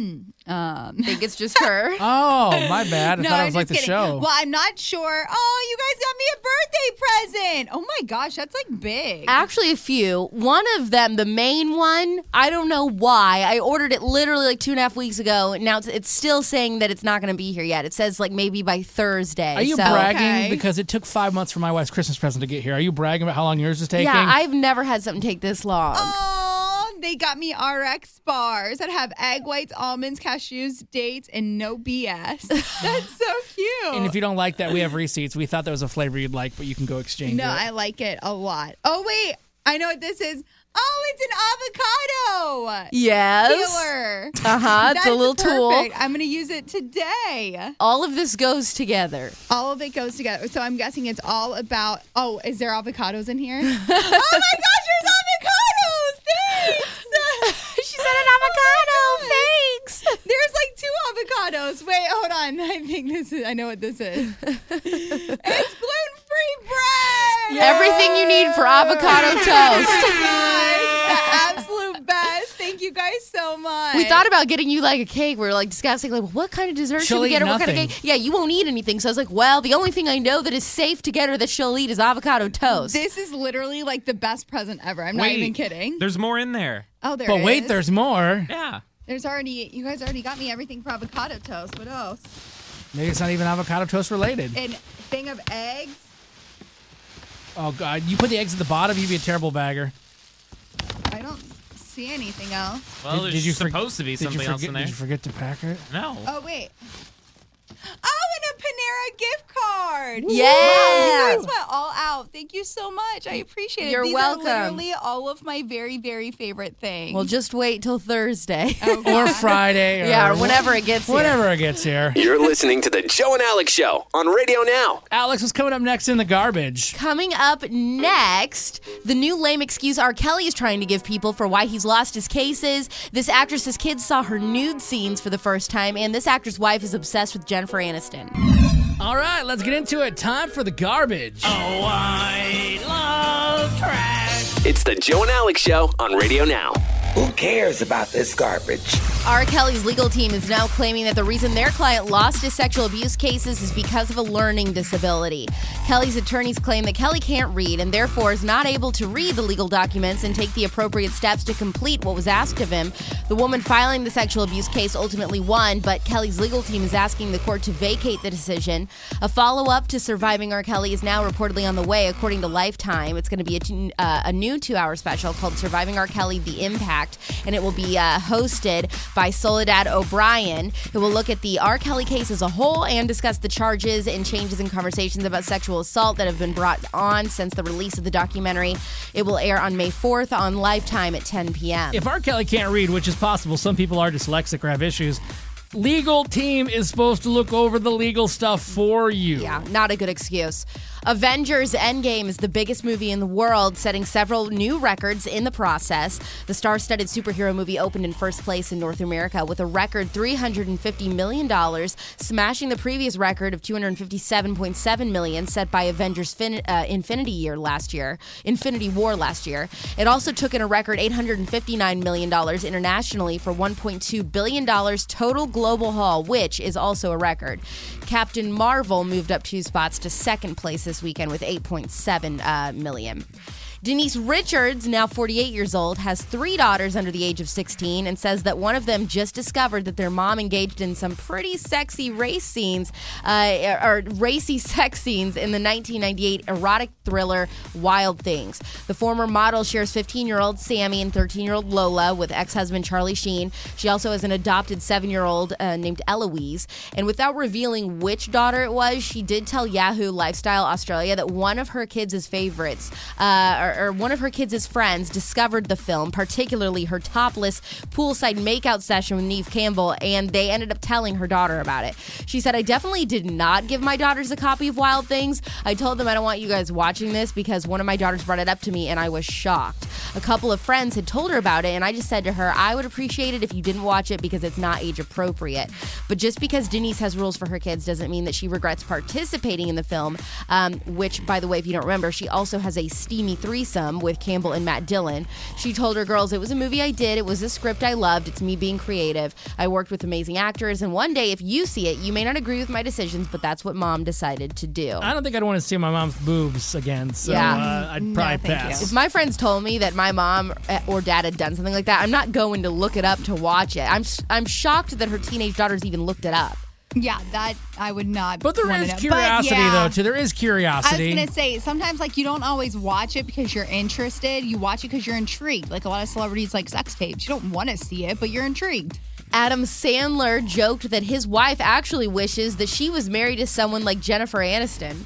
F: Um,
E: I think it's just her.
D: Oh, my bad. I
F: no,
D: thought it
F: I'm
D: was like the
F: just kidding.
D: show.
F: Well, I'm not sure. Oh, you guys got me a birthday present. Oh my gosh, that's like big.
E: Actually, a few. One of them, the main one, I don't know why. I ordered it literally like two and a half weeks ago. And now it's, it's still saying that it's not going to be here yet. It says like maybe by Thursday.
D: Are you
E: so.
D: bragging?
F: Okay.
D: Because it took five months for my wife's Christmas present to get here. Are you bragging about how long yours is taking?
E: Yeah, I've never had something take this long.
F: Oh, they got me R X bars that have egg whites, almonds, cashews, dates, and no B S. That's so cute.
D: And if you don't like that, we have receipts. We thought that was a flavor you'd like, but you can go exchange
F: no,
D: it.
F: I like it a lot. Oh wait, I know what this is. Oh, it's an avocado
E: Yes.
F: peeler.
E: Uh-huh. It's
F: That's
E: a little tool.
F: perfect. I'm gonna use it today.
E: All of this goes together.
F: All of it goes together. So I'm guessing it's all about. Oh, is there avocados in here? Oh my gosh, there's avocados! Thanks.
E: She said an avocado. Thanks.
F: There's like two avocados. Wait, hold on. I think this is. I know what this is. It's gluten-free bread.
E: Everything you need for avocado toast.
F: Oh my gosh, the absolute best. Thank you you guys so much.
E: We thought about getting you like a cake. We were like discussing like, well, what kind of dessert
D: She'll
E: should we
D: eat
E: get her? What kind of
D: nothing.
E: cake? Yeah, you won't eat anything. So I was like, well, the only thing I know that is safe to get her that she'll eat is avocado toast.
F: This is literally like the best present ever. I'm not
G: Wait,
F: even kidding.
G: There's more in there.
F: Oh, there
D: But
F: is.
D: wait, there's more.
G: Yeah.
F: There's already, you guys already got me everything for avocado toast. What else?
D: Maybe it's not even avocado toast related.
F: And thing of eggs.
D: Oh, God. You put the eggs at the bottom, you'd be a terrible bagger.
F: I don't see anything else.
G: Well,
D: Did-
G: there's
D: did you for-
G: supposed to be
D: did you
G: something else
D: forget-
G: in there.
D: Did you forget to pack it?
G: No.
F: Oh, wait. Oh, and a Panera gift card.
E: Yes.
F: Wow, you guys went all out. Thank you so much. I appreciate it.
E: You're
F: These
E: welcome.
F: are literally all of my very, very favorite things.
E: Well, just wait till Thursday.
D: Or Friday. Or
E: Yeah, or whenever it gets here.
D: Whenever it gets here.
H: You're listening to the Joe and Alex Show on Radio Now.
D: Alex, what's coming up next in the garbage?
E: Coming up next, the new lame excuse R. Kelly is trying to give people for why he's lost his cases. This actress's kids saw her nude scenes for the first time, and this actor's wife is obsessed with Jennifer Aniston.
D: All right, let's get into it. Time for the garbage.
A: Oh, I love trash.
H: It's the Joe and Alex Show on Radio Now.
A: Who cares about this garbage?
E: R. Kelly's legal team is now claiming that the reason their client lost his sexual abuse cases is because of a learning disability. Kelly's attorneys claim that Kelly can't read and therefore is not able to read the legal documents and take the appropriate steps to complete what was asked of him. The woman filing the sexual abuse case ultimately won, but Kelly's legal team is asking the court to vacate the decision. A follow-up to Surviving R. Kelly is now reportedly on the way, according to Lifetime. It's going to be a, t- uh, a new two-hour special called Surviving R. Kelly: The Impact, and it will be uh, hosted by Soledad O'Brien, who will look at the R. Kelly case as a whole and discuss the charges and changes in conversations about sexual assault that have been brought on since the release of the documentary. It will air on May fourth on Lifetime at ten p.m.
D: If R. Kelly can't read, which is possible, some people are dyslexic or have issues, legal team is supposed to look over the legal stuff for you.
E: Yeah, not a good excuse. Avengers Endgame is the biggest movie in the world, setting several new records in the process. The star-studded superhero movie opened in first place in North America with a record three hundred fifty million dollars, smashing the previous record of two hundred fifty-seven point seven million dollars set by Avengers fin- uh, Infinity Year last year, Infinity War last year. It also took in a record eight hundred fifty-nine million dollars internationally for one point two billion dollars total global haul, which is also a record. Captain Marvel moved up two spots to second place this weekend with eight point seven uh, million. Denise Richards, now forty-eight years old, has three daughters under the age of sixteen and says that one of them just discovered that their mom engaged in some pretty sexy race scenes, uh, or racy sex scenes in the nineteen ninety-eight erotic thriller Wild Things. The former model shares fifteen-year-old Sammy and thirteen-year-old Lola with ex-husband Charlie Sheen. She also has an adopted seven-year-old uh, named Eloise. And without revealing which daughter it was, she did tell Yahoo Lifestyle Australia that one of her kids' favorites, uh, or or one of her kids' friends discovered the film, particularly her topless poolside makeout session with Neve Campbell, and they ended up telling her daughter about it. She said, I definitely did not give my daughters a copy of Wild Things. I told them I don't want you guys watching this because one of my daughters brought it up to me and I was shocked. A couple of friends had told her about it, and I just said to her, I would appreciate it if you didn't watch it because it's not age appropriate. But just because Denise has rules for her kids doesn't mean that she regrets participating in the film, um, which, by the way, if you don't remember, she also has a steamy threesome with Campbell and Matt Dillon. She told her girls, it was a movie I did, it was a script I loved, it's me being creative. I worked with amazing actors, and one day, if you see it, you may not agree with my decisions, but that's what mom decided to do.
D: I don't think I'd want to see my mom's boobs again, so
E: Yeah.
D: uh, I'd probably
F: No, thank
D: pass.
E: If my friends told me that my mom or dad had done something like that, I'm not going to look it up to watch it. I'm I'm shocked that her teenage daughters even looked it up.
F: Yeah, that I would not.
D: But there
F: wanna
D: is
F: know.
D: curiosity,
F: But, yeah,
D: though, too. There is
F: I
D: curiosity.
F: was gonna say sometimes like you don't always watch it because you're interested. You watch it because you're intrigued. Like a lot of celebrities like sex tapes. You don't want to see it, but you're intrigued.
E: Adam Sandler joked that his wife actually wishes that she was married to someone like Jennifer Aniston.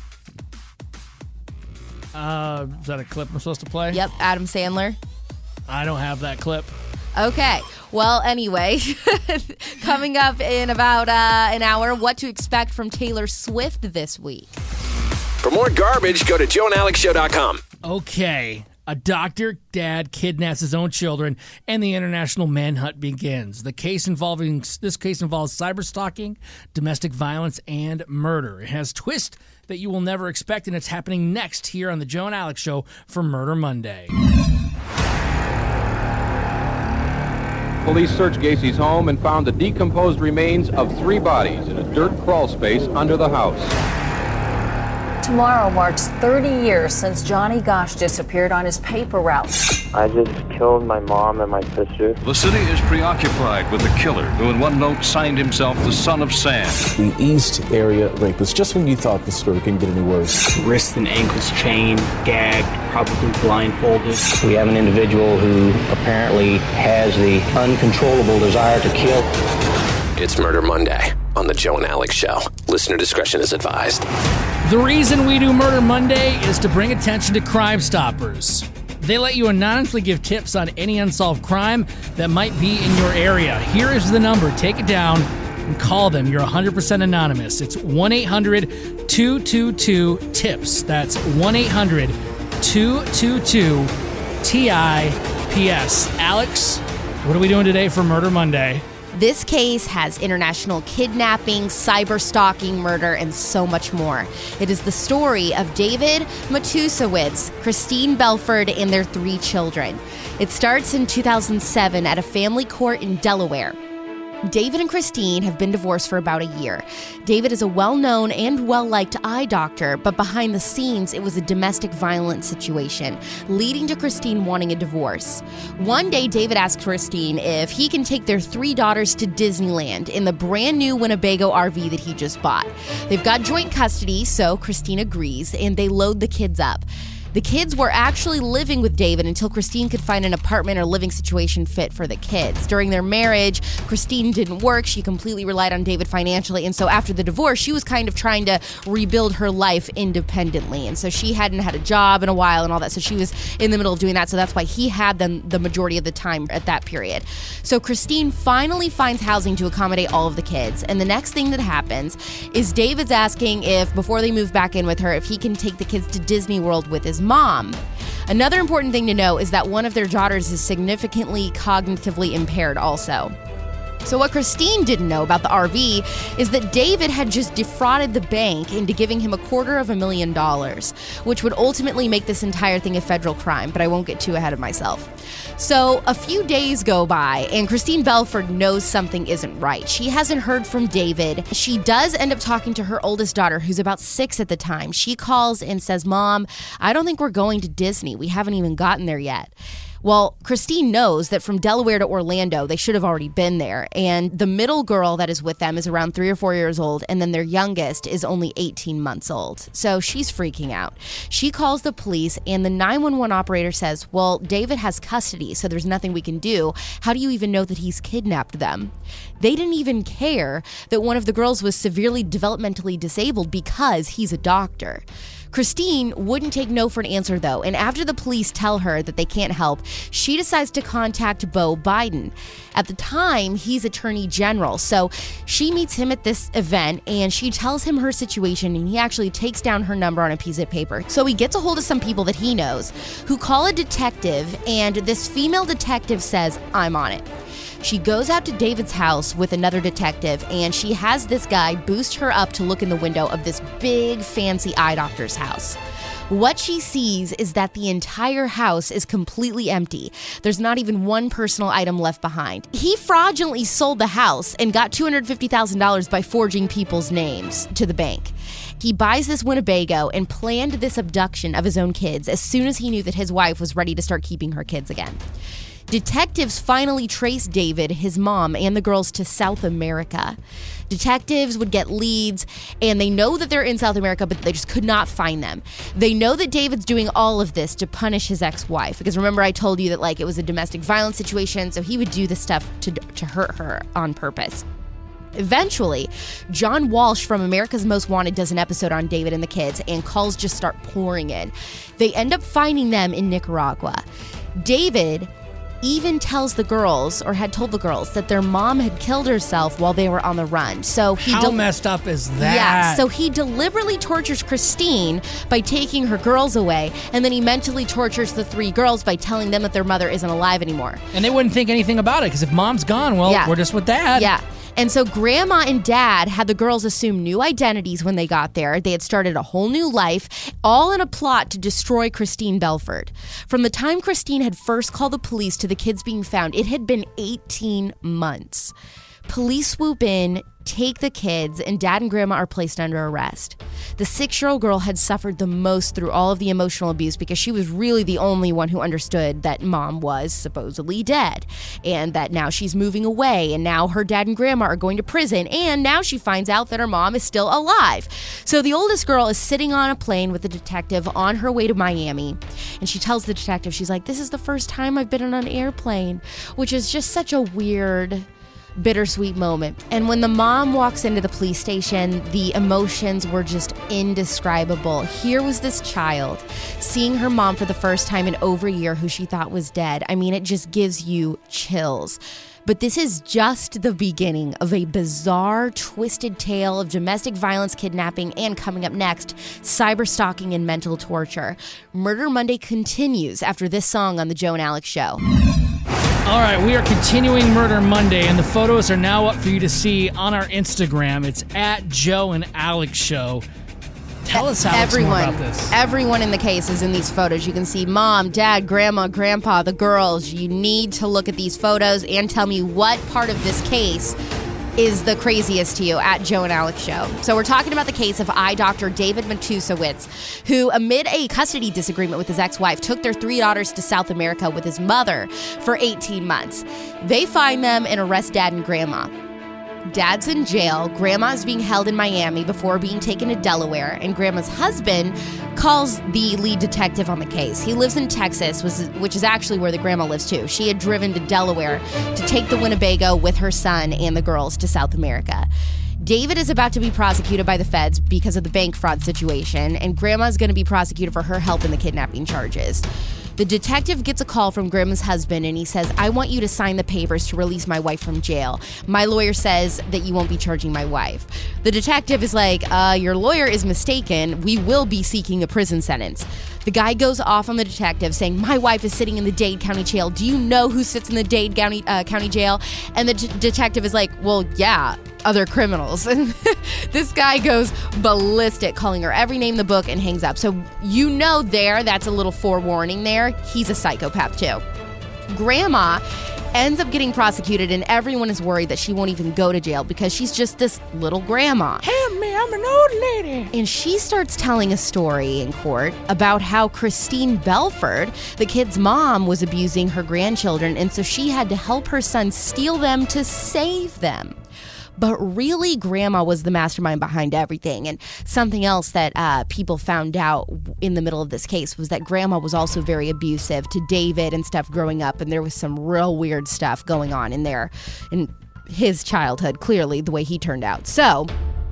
D: Uh, is that a clip I'm supposed to play?
E: Yep, Adam Sandler.
D: I don't have that clip.
E: Okay. Well, anyway, coming up in about uh, an hour, what to expect from Taylor Swift this week.
H: For more garbage, go to joe and alex show dot com.
D: Okay. A doctor dad kidnaps his own children, and the international manhunt begins. The case involving this case involves cyber stalking, domestic violence, and murder. It has twists that you will never expect, and it's happening next here on the Joe and Alex Show for Murder Monday.
M: Police searched Gacy's home and found the decomposed remains of three bodies in a dirt crawl space under the house.
N: Tomorrow marks thirty years since Johnny Gosch disappeared on his paper route.
O: I just killed my mom and my sister.
P: The city is preoccupied with the killer, who in one note signed himself the Son of Sam.
Q: The East Area Rapist, just when you thought the story couldn't get any worse.
R: Wrists and ankles chained, gagged, probably blindfolded.
S: We have an individual who apparently has the uncontrollable desire to kill.
H: It's Murder Monday on the Joe and Alex Show. Listener discretion is advised.
D: The reason we do Murder Monday is to bring attention to Crime Stoppers. They let you anonymously give tips on any unsolved crime that might be in your area. Here is the number. Take it down and call them. You're one hundred percent anonymous. It's one eight hundred two two two TIPS. That's one eight hundred two two two T I P S. Alex, what are we doing today for Murder Monday?
E: This case has international kidnapping, cyber stalking, murder, and so much more. It is the story of David Matusewicz, Christine Belford, and their three children. It starts in two thousand seven at a family court in Delaware. David and Christine have been divorced for about a year. David is a well-known and well-liked eye doctor, but behind the scenes, it was a domestic violence situation, leading to Christine wanting a divorce. One day, David asked Christine if he can take their three daughters to Disneyland in the brand new Winnebago R V that he just bought. They've got joint custody, so Christine agrees, and they load the kids up. The kids were actually living with David until Christine could find an apartment or living situation fit for the kids. During their marriage, Christine didn't work. She completely relied on David financially. And so after the divorce, she was kind of trying to rebuild her life independently. And so she hadn't had a job in a while and all that. So she was in the middle of doing that. So that's why he had them the majority of the time at that period. So Christine finally finds housing to accommodate all of the kids. And the next thing that happens is David's asking if, before they move back in with her, if he can take the kids to Disney World with his mom. Another important thing to know is that one of their daughters is significantly cognitively impaired also. So what Christine didn't know about the R V is that David had just defrauded the bank into giving him a quarter of a million dollars, which would ultimately make this entire thing a federal crime, but I won't get too ahead of myself. So a few days go by, and Christine Belford knows something isn't right. She hasn't heard from David. She does end up talking to her oldest daughter, who's about six at the time. She calls and says, "Mom, I don't think we're going to Disney. We haven't even gotten there yet." Well, Christine knows that from Delaware to Orlando, they should have already been there. And the middle girl that is with them is around three or four years old. And then their youngest is only eighteen months old. So she's freaking out. She calls the police and the nine one one operator says, "Well, David has custody, so there's nothing we can do. How do you even know that he's kidnapped them?" They didn't even care that one of the girls was severely developmentally disabled because he's a doctor. Christine wouldn't take no for an answer, though, and after the police tell her that they can't help, she decides to contact Beau Biden. At the time, he's Attorney General, so she meets him at this event, and she tells him her situation, and he actually takes down her number on a piece of paper. So he gets a hold of some people that he knows, who call a detective, and this female detective says, "I'm on it." She goes out to David's house with another detective, and she has this guy boost her up to look in the window of this big, fancy eye doctor's house. What she sees is that the entire house is completely empty. There's not even one personal item left behind. He fraudulently sold the house and got two hundred fifty thousand dollars by forging people's names to the bank. He buys this Winnebago and planned this abduction of his own kids as soon as he knew that his wife was ready to start keeping her kids again. Detectives finally traced David, his mom, and the girls to South America. Detectives would get leads, and they know that they're in South America, but they just could not find them. They know that David's doing all of this to punish his ex-wife, because remember I told you that like it was a domestic violence situation, so he would do this stuff to to hurt her on purpose. Eventually, John Walsh from America's Most Wanted does an episode on David and the kids, and calls just start pouring in. They end up finding them in Nicaragua. David even tells the girls, or had told the girls, that their mom had killed herself while they were on the run. So he
D: How
E: del-
D: messed up is that?
E: Yeah, so he deliberately tortures Christine by taking her girls away, and then he mentally tortures the three girls by telling them that their mother isn't alive anymore.
D: And they wouldn't think anything about it, because if mom's gone, well,
E: Yeah.
D: we're just with dad.
E: Yeah. And so Grandma and Dad had the girls assume new identities when they got there. They had started a whole new life, all in a plot to destroy Christine Belford. From the time Christine had first called the police to the kids being found, it had been eighteen months. Police swoop in, take the kids, and Dad and Grandma are placed under arrest. The six-year-old girl had suffered the most through all of the emotional abuse because she was really the only one who understood that Mom was supposedly dead, and that now she's moving away, and now her dad and grandma are going to prison, and now she finds out that her mom is still alive. So the oldest girl is sitting on a plane with the detective on her way to Miami, and she tells the detective, she's like, this is the first time I've been on an airplane, which is just such a weird, bittersweet moment. And when the mom walks into the police station, the emotions were just indescribable. Here was this child seeing her mom for the first time in over a year who she thought was dead. I mean, it just gives you chills. But this is just the beginning of a bizarre, twisted tale of domestic violence, kidnapping, and coming up next, cyber stalking and mental torture. Murder Monday continues after this song on The Joe and Alex Show.
D: All right, we are continuing Murder Monday, and the photos are now up for you to see on our Instagram. It's at Joe and Alex Show. Tell us, Alex,
E: everyone,
D: more about this.
E: Everyone in the case is in these photos. You can see Mom, Dad, Grandma, Grandpa, the girls. You need to look at these photos and tell me what part of this case is the craziest to you at Joe and Alex Show. So we're talking about the case of eye doctor David Matusowicz, who amid a custody disagreement with his ex-wife, took their three daughters to South America with his mother for eighteen months. They find them and arrest Dad and Grandma. Dad's in jail, Grandma's being held in Miami before being taken to Delaware, and Grandma's husband calls the lead detective on the case. He lives in Texas, which is actually where the grandma lives too. She had driven to Delaware to take the Winnebago with her son and the girls to South America. David is about to be prosecuted by the feds because of the bank fraud situation, and Grandma's going to be prosecuted for her help in the kidnapping charges. The detective gets a call from Grandma's husband, and he says, I want you to sign the papers to release my wife from jail. My lawyer says that you won't be charging my wife. The detective is like, uh, your lawyer is mistaken. We will be seeking a prison sentence. The guy goes off on the detective saying, my wife is sitting in the Dade County Jail. Do you know who sits in the Dade County, uh, County Jail? And the d- detective is like, well, yeah, other criminals. And this guy goes ballistic, calling her every name in the book, and hangs up. So you know there, that's a little forewarning there. He's a psychopath too. Grandma ends up getting prosecuted, and everyone is worried that she won't even go to jail because she's just this little grandma.
I: Help me, I'm an old lady.
E: And she starts telling a story in court about how Christine Belford, the kid's mom, was abusing her grandchildren, and so she had to help her son steal them to save them. But really, Grandma was the mastermind behind everything. And something else that uh, people found out in the middle of this case was that Grandma was also very abusive to David and stuff growing up. And there was some real weird stuff going on in there in his childhood, clearly, the way he turned out. So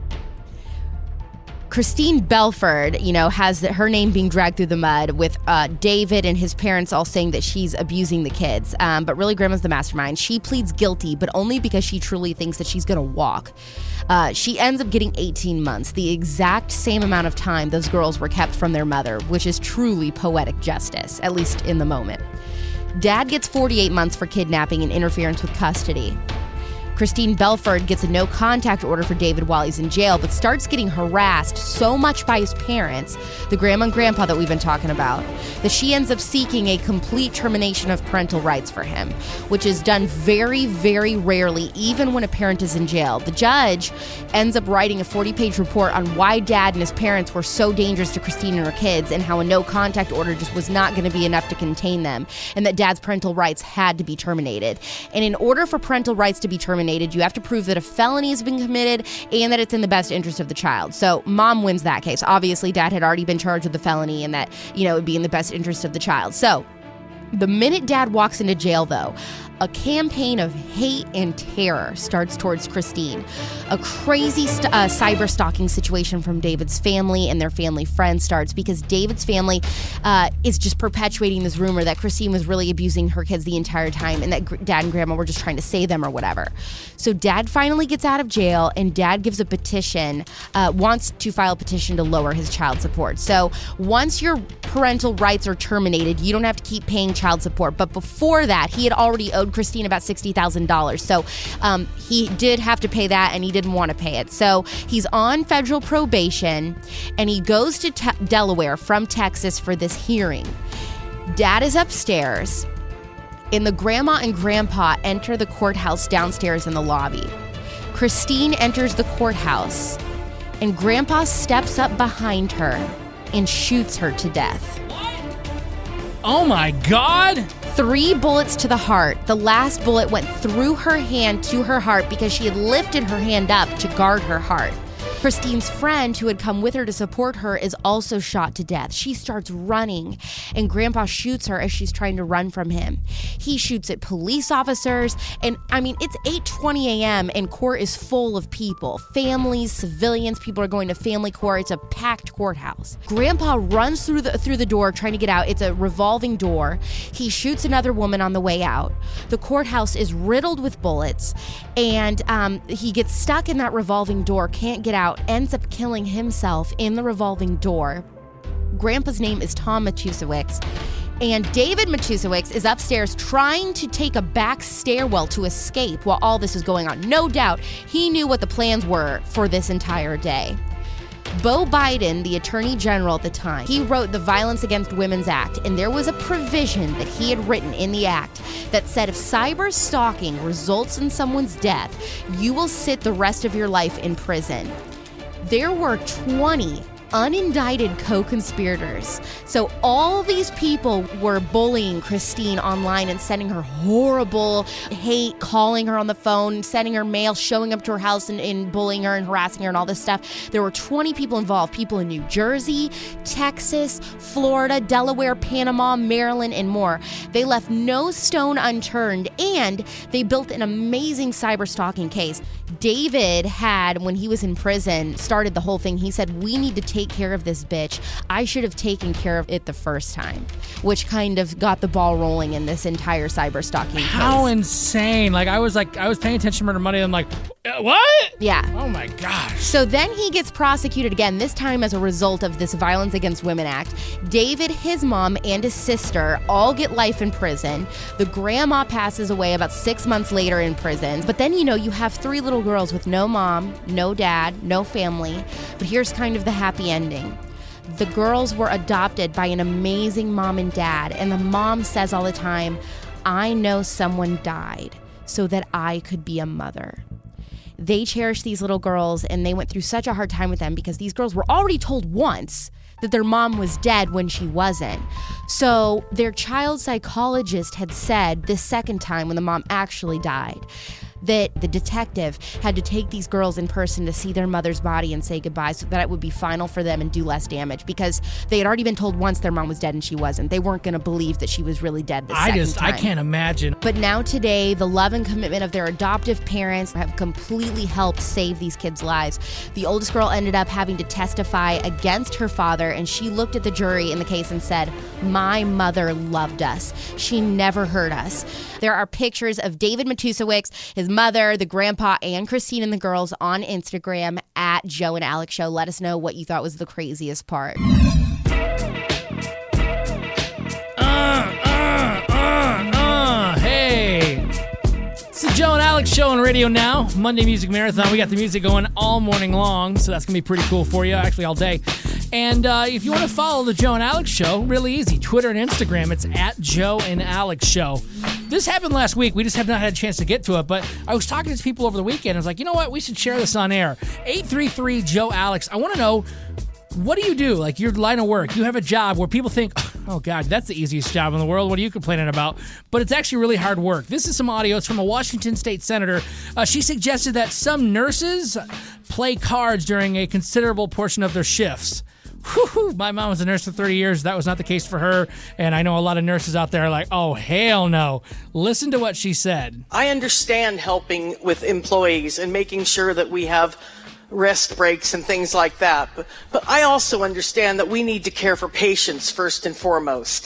E: Christine Belford, you know, has the, her name being dragged through the mud with uh, David and his parents all saying that she's abusing the kids. Um, but really, Grandma's the mastermind. She pleads guilty, but only because she truly thinks that she's going to walk. Uh, she ends up getting eighteen months, the exact same amount of time those girls were kept from their mother, which is truly poetic justice, at least in the moment. Dad gets forty-eight months for kidnapping and interference with custody. Christine Belford gets a no-contact order for David while he's in jail, but starts getting harassed so much by his parents, the grandma and grandpa that we've been talking about, that she ends up seeking a complete termination of parental rights for him, which is done very, very rarely, even when a parent is in jail. The judge ends up writing a forty-page report on why Dad and his parents were so dangerous to Christine and her kids, and how a no-contact order just was not going to be enough to contain them, and that Dad's parental rights had to be terminated. And in order for parental rights to be terminated, you have to prove that a felony has been committed and that it's in the best interest of the child. So Mom wins that case. Obviously, Dad had already been charged with the felony and that, you know, it would be in the best interest of the child. So the minute Dad walks into jail, though, a campaign of hate and terror starts towards Christine. A crazy st- uh, cyber stalking situation from David's family and their family friends starts because David's family uh, is just perpetuating this rumor that Christine was really abusing her kids the entire time and that gr- Dad and Grandma were just trying to save them or whatever. So Dad finally gets out of jail, and Dad gives a petition, uh, wants to file a petition to lower his child support. So once your parental rights are terminated, you don't have to keep paying child support. But before that, he had already owed Christine about sixty thousand dollars. So um, he did have to pay that, and he didn't want to pay it. So he's on federal probation, and he goes to te- Delaware from Texas for this hearing. Dad is upstairs, and the grandma and grandpa enter the courthouse downstairs in the lobby. Christine enters the courthouse, and grandpa steps up behind her and shoots her to death.
D: Oh my God!
E: Three bullets to the heart. The last bullet went through her hand to her heart because she had lifted her hand up to guard her heart. Christine's friend, who had come with her to support her, is also shot to death. She starts running, and Grandpa shoots her as she's trying to run from him. He shoots at police officers, and I mean, it's eight twenty a.m., and court is full of people. Families, civilians, people are going to family court. It's a packed courthouse. Grandpa runs through the through the door trying to get out. It's a revolving door. He shoots another woman on the way out. The courthouse is riddled with bullets, and um, he gets stuck in that revolving door, can't get out, ends up killing himself in the revolving door. Grandpa's name is Tom Matusewicz, and David Matusewicz is upstairs trying to take a back stairwell to escape while all this is going on. No doubt he knew what the plans were for this entire day. Beau Biden, the Attorney General at the time, he wrote the Violence Against Women's Act, and there was a provision that he had written in the act that said if cyber stalking results in someone's death, you will sit the rest of your life in prison. There were twenty unindicted co-conspirators. So all these people were bullying Christine online and sending her horrible hate, calling her on the phone, sending her mail, showing up to her house and, and bullying her and harassing her and all this stuff. There were twenty people involved, people in New Jersey, Texas, Florida, Delaware, Panama, Maryland, and more. They left no stone unturned, and they built an amazing cyber stalking case. David had, when he was in prison, started the whole thing. He said, we need to take care of this bitch. I should have taken care of it the first time, which kind of got the ball rolling in this entire cyber stalking case.
D: How insane. Like, I was like, I was paying attention to Murder Monday, and I'm like, what?
E: Yeah.
D: Oh my gosh.
E: So then he gets prosecuted again, this time as a result of this Violence Against Women Act. David, his mom, and his sister all get life in prison. The grandma passes away about six months later in prison. But then, you know, you have three little girls with no mom, no dad, no family. But here's kind of the happy ending. The girls were adopted by an amazing mom and dad. And the mom says all the time, I know someone died so that I could be a mother. They cherished these little girls, and they went through such a hard time with them because these girls were already told once that their mom was dead when she wasn't. So their child psychologist had said this second time when the mom actually died that the detective had to take these girls in person to see their mother's body and say goodbye so that it would be final for them and do less damage, because they had already been told once their mom was dead and she wasn't. They weren't going to believe that she was really dead the
D: I
E: second
D: just,
E: time.
D: I can't imagine.
E: But now today, the love and commitment of their adoptive parents have completely helped save these kids' lives. The oldest girl ended up having to testify against her father, and she looked at the jury in the case and said, my mother loved us. She never hurt us. There are pictures of David Matusewicz, his mother, the grandpa, and Christine and the girls on Instagram at Joe and Alex Show. Let us know what you thought was the craziest part.
D: It's the Joe and Alex Show on Radio Now, Monday Music Marathon. We got the music going all morning long, so that's going to be pretty cool for you, actually all day. And uh, if you want to follow the Joe and Alex Show, really easy. Twitter and Instagram, it's at Joe and Alex Show. This happened last week. We just have not had a chance to get to it, but I was talking to people over the weekend. I was like, you know what? We should share this on air. eight three three Joe Alex. I want to know, what do you do? Like, your line of work, you have a job where people think, oh, God, that's the easiest job in the world. What are you complaining about? But it's actually really hard work. This is some audio. It's from a Washington state senator. Uh, she suggested that some nurses play cards during a considerable portion of their shifts. Whew, my mom was a nurse for thirty years. That was not the case for her. And I know a lot of nurses out there are like, oh, hell no. Listen to what she said.
T: I understand helping with employees and making sure that we have rest breaks and things like that. But, but I also understand that we need to care for patients first and foremost.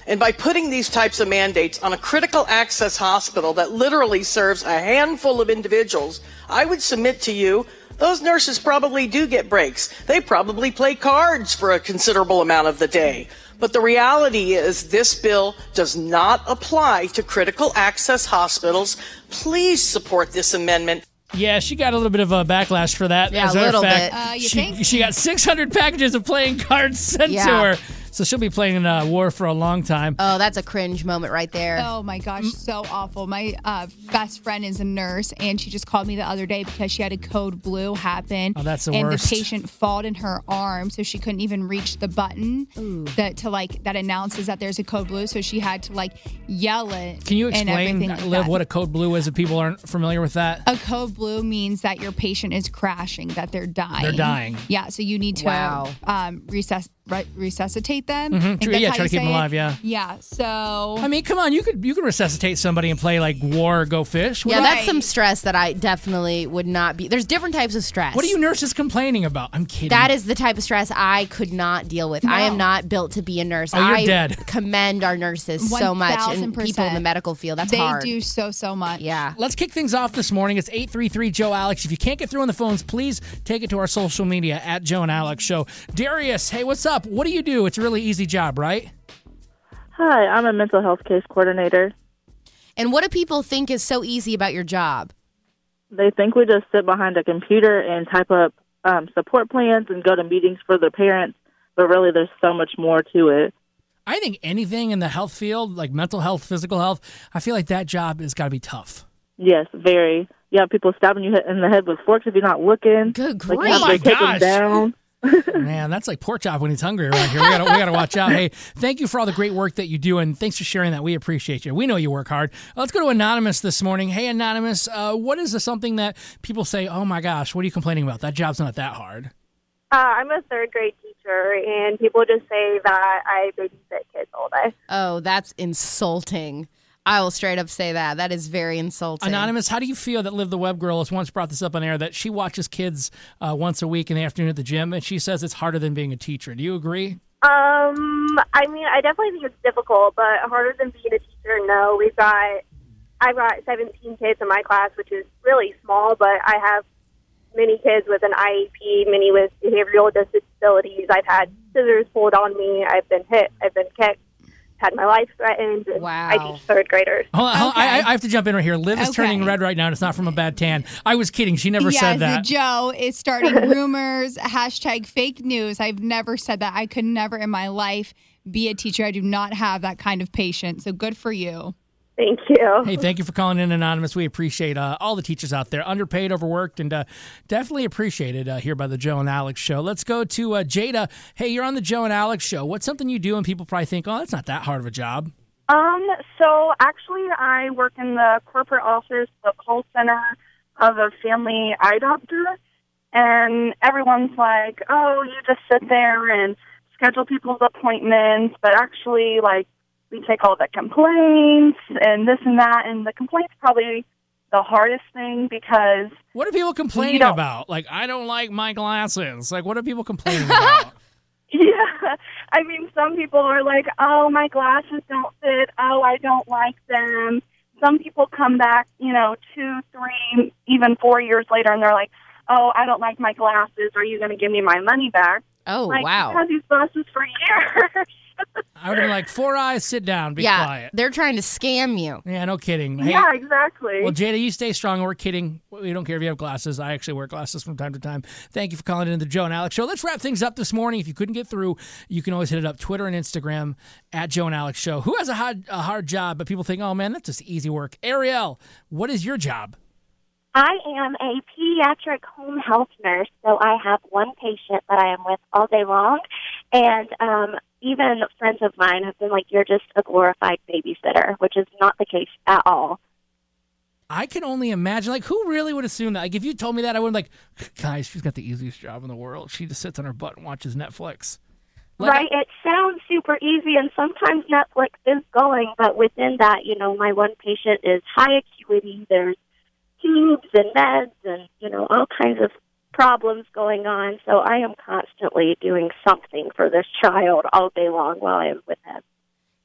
T: And by putting these types of mandates on a critical access hospital that literally serves a handful of individuals, I would submit to you, those nurses probably do get breaks. They probably play cards for a considerable amount of the day. But the reality is this bill does not apply to critical access hospitals. Please support this amendment.
D: Yeah, she got a little bit of a backlash for that.
E: Yeah,
D: As
E: a
D: matter
E: little
D: of fact,
E: bit. Uh, you
D: she,
E: think?
D: she got six hundred packages of playing cards sent
E: Yeah.
D: to her. So she'll be playing uh, War for a long time.
E: Oh, that's a cringe moment right there.
F: Oh my gosh, so awful. My uh, best friend is a nurse, and she just called me the other day because she had a code blue happen.
D: Oh, that's the
F: and
D: worst.
F: the patient fought in her arm, so she couldn't even reach the button that to like that announces that there's a code blue. So she had to like yell it.
D: Can you
F: and
D: explain,
F: everything like
D: Liv,
F: that.
D: what a code blue is if people aren't familiar with that?
F: A code blue means that your patient is crashing, that they're dying.
D: They're dying.
F: Yeah, so you need to
D: Wow.
F: um, resusc- re- resuscitate them.
D: Mhm,
F: I think
D: true,
F: that's
D: yeah,
F: how
D: try
F: you
D: to keep
F: say
D: them
F: it.
D: alive, yeah.
F: Yeah, so...
D: I mean, come on, you could you could resuscitate somebody and play like War or Go Fish.
E: Yeah,
D: What-
E: that's some stress that I definitely would not be. There's different types of stress.
D: What are you nurses complaining about? I'm kidding.
E: That is the type of stress I could not deal with. I am not built to be a nurse.
D: Oh, you're
E: I
D: dead.
E: commend our nurses so much and people in the medical field. That's
F: they
E: hard.
F: do so, so much.
E: Yeah.
D: Let's kick things off this morning. It's eight three three Joe Alex. If you can't get through on the phones, please take it to our social media at Joe and Alex Show. Darius, hey, what's up? What do you do? It's a really easy job, right?
L: Hi, I'm a mental health case coordinator.
E: And what do people think is so easy about your job?
L: They think we just sit behind a computer and type up um, support plans and go to meetings for the parents, but really there's so much more to it.
D: I think anything in the health field, like mental health, physical health, I feel like that job has got to be tough.
L: Yes, very. You have people stabbing you in the head with forks if you're not looking.
E: Good
L: Like,
D: grief.
L: you have
D: Oh my
L: to take them
D: gosh.
L: down.
D: Man, that's like pork chop when he's hungry around here. We gotta, we gotta watch out. Hey, thank you for all the great work that you do, and thanks for sharing that. We appreciate you. We know you work hard. Let's go to Anonymous this morning. Hey, Anonymous, uh, what is something that people say, oh my gosh, what are you complaining about? That job's not that hard.
U: Uh, I'm a third grade teacher, and people just say that I babysit kids all day.
E: Oh, that's insulting. I will straight up say that. That is very insulting.
D: Anonymous, how do you feel that Liv the Web Girl has once brought this up on air, that she watches kids uh, once a week in the afternoon at the gym, and she says it's harder than being a teacher. Do you agree?
U: Um, I mean, I definitely think it's difficult, but harder than being a teacher, no. We've got, I've got seventeen kids in my class, which is really small, but I have many kids with an I E P, many with behavioral disabilities. I've had scissors pulled on me. I've been hit. I've been kicked. Had my life threatened. And
E: wow.
U: I teach third graders.
D: Hold on, hold on. I, I have to jump in right here. Liv is
F: Okay.
D: turning red right now, and it's not from a bad tan. I was kidding. She never
F: yes,
D: said that.
F: Joe is starting rumors, hashtag fake news. I've never said that. I could never in my life be a teacher. I do not have that kind of patience. So good for you.
U: Thank you.
D: Hey, thank you for calling in, Anonymous. We appreciate uh, all the teachers out there, underpaid, overworked, and uh, definitely appreciated uh, here by the Joe and Alex Show. Let's go to uh, Jada. Hey, you're on the Joe and Alex Show. What's something you do and people probably think, oh, that's not that hard of a job?
V: Um, so actually I work in the corporate office, the call center of a family eye doctor, and everyone's like, oh, you just sit there and schedule people's appointments, but actually, like, we take all the complaints and this and that, and the complaints probably the hardest thing because...
D: What are people complaining
V: don't-
D: about? Like, I don't like my glasses. Like, what are people complaining about?
V: Yeah, I mean, some people are like, oh, my glasses don't fit. Oh, I don't like them. Some people come back, you know, two, three, even four years later, and they're like, oh, I don't like my glasses. Are you going to give me my money back?
E: Oh,
V: like,
E: wow.
V: I've had these glasses for years.
D: I would have been like, four eyes, sit down, be
E: yeah,
D: quiet.
E: they're trying to scam you.
D: Yeah, no kidding. Hey,
V: Yeah, exactly.
D: Well, Jada, you stay strong. We're kidding. We don't care if you have glasses. I actually wear glasses from time to time. Thank you for calling in the Joe and Alex Show. Let's wrap things up this morning. If you couldn't get through, you can always hit it up, Twitter and Instagram, at Joe and Alex Show. Who has a hard, a hard job, but people think, oh, man, that's just easy work. Ariel, what is your job?
W: I am a pediatric home health nurse, so I have one patient that I am with all day long, and um, even friends of mine have been like, you're just a glorified babysitter, which is not the case at all.
D: I can only imagine, like, who really would assume that? Like, if you told me that, I would be like, guys, she's got the easiest job in the world. She just sits on her butt and watches Netflix. Like,
W: Right, it sounds super easy, and sometimes Netflix is going, but within that, you know, my one patient is high acuity. There's tubes and meds and, you know, all kinds of problems going on. So I am constantly doing something for this child all day long while I am with him.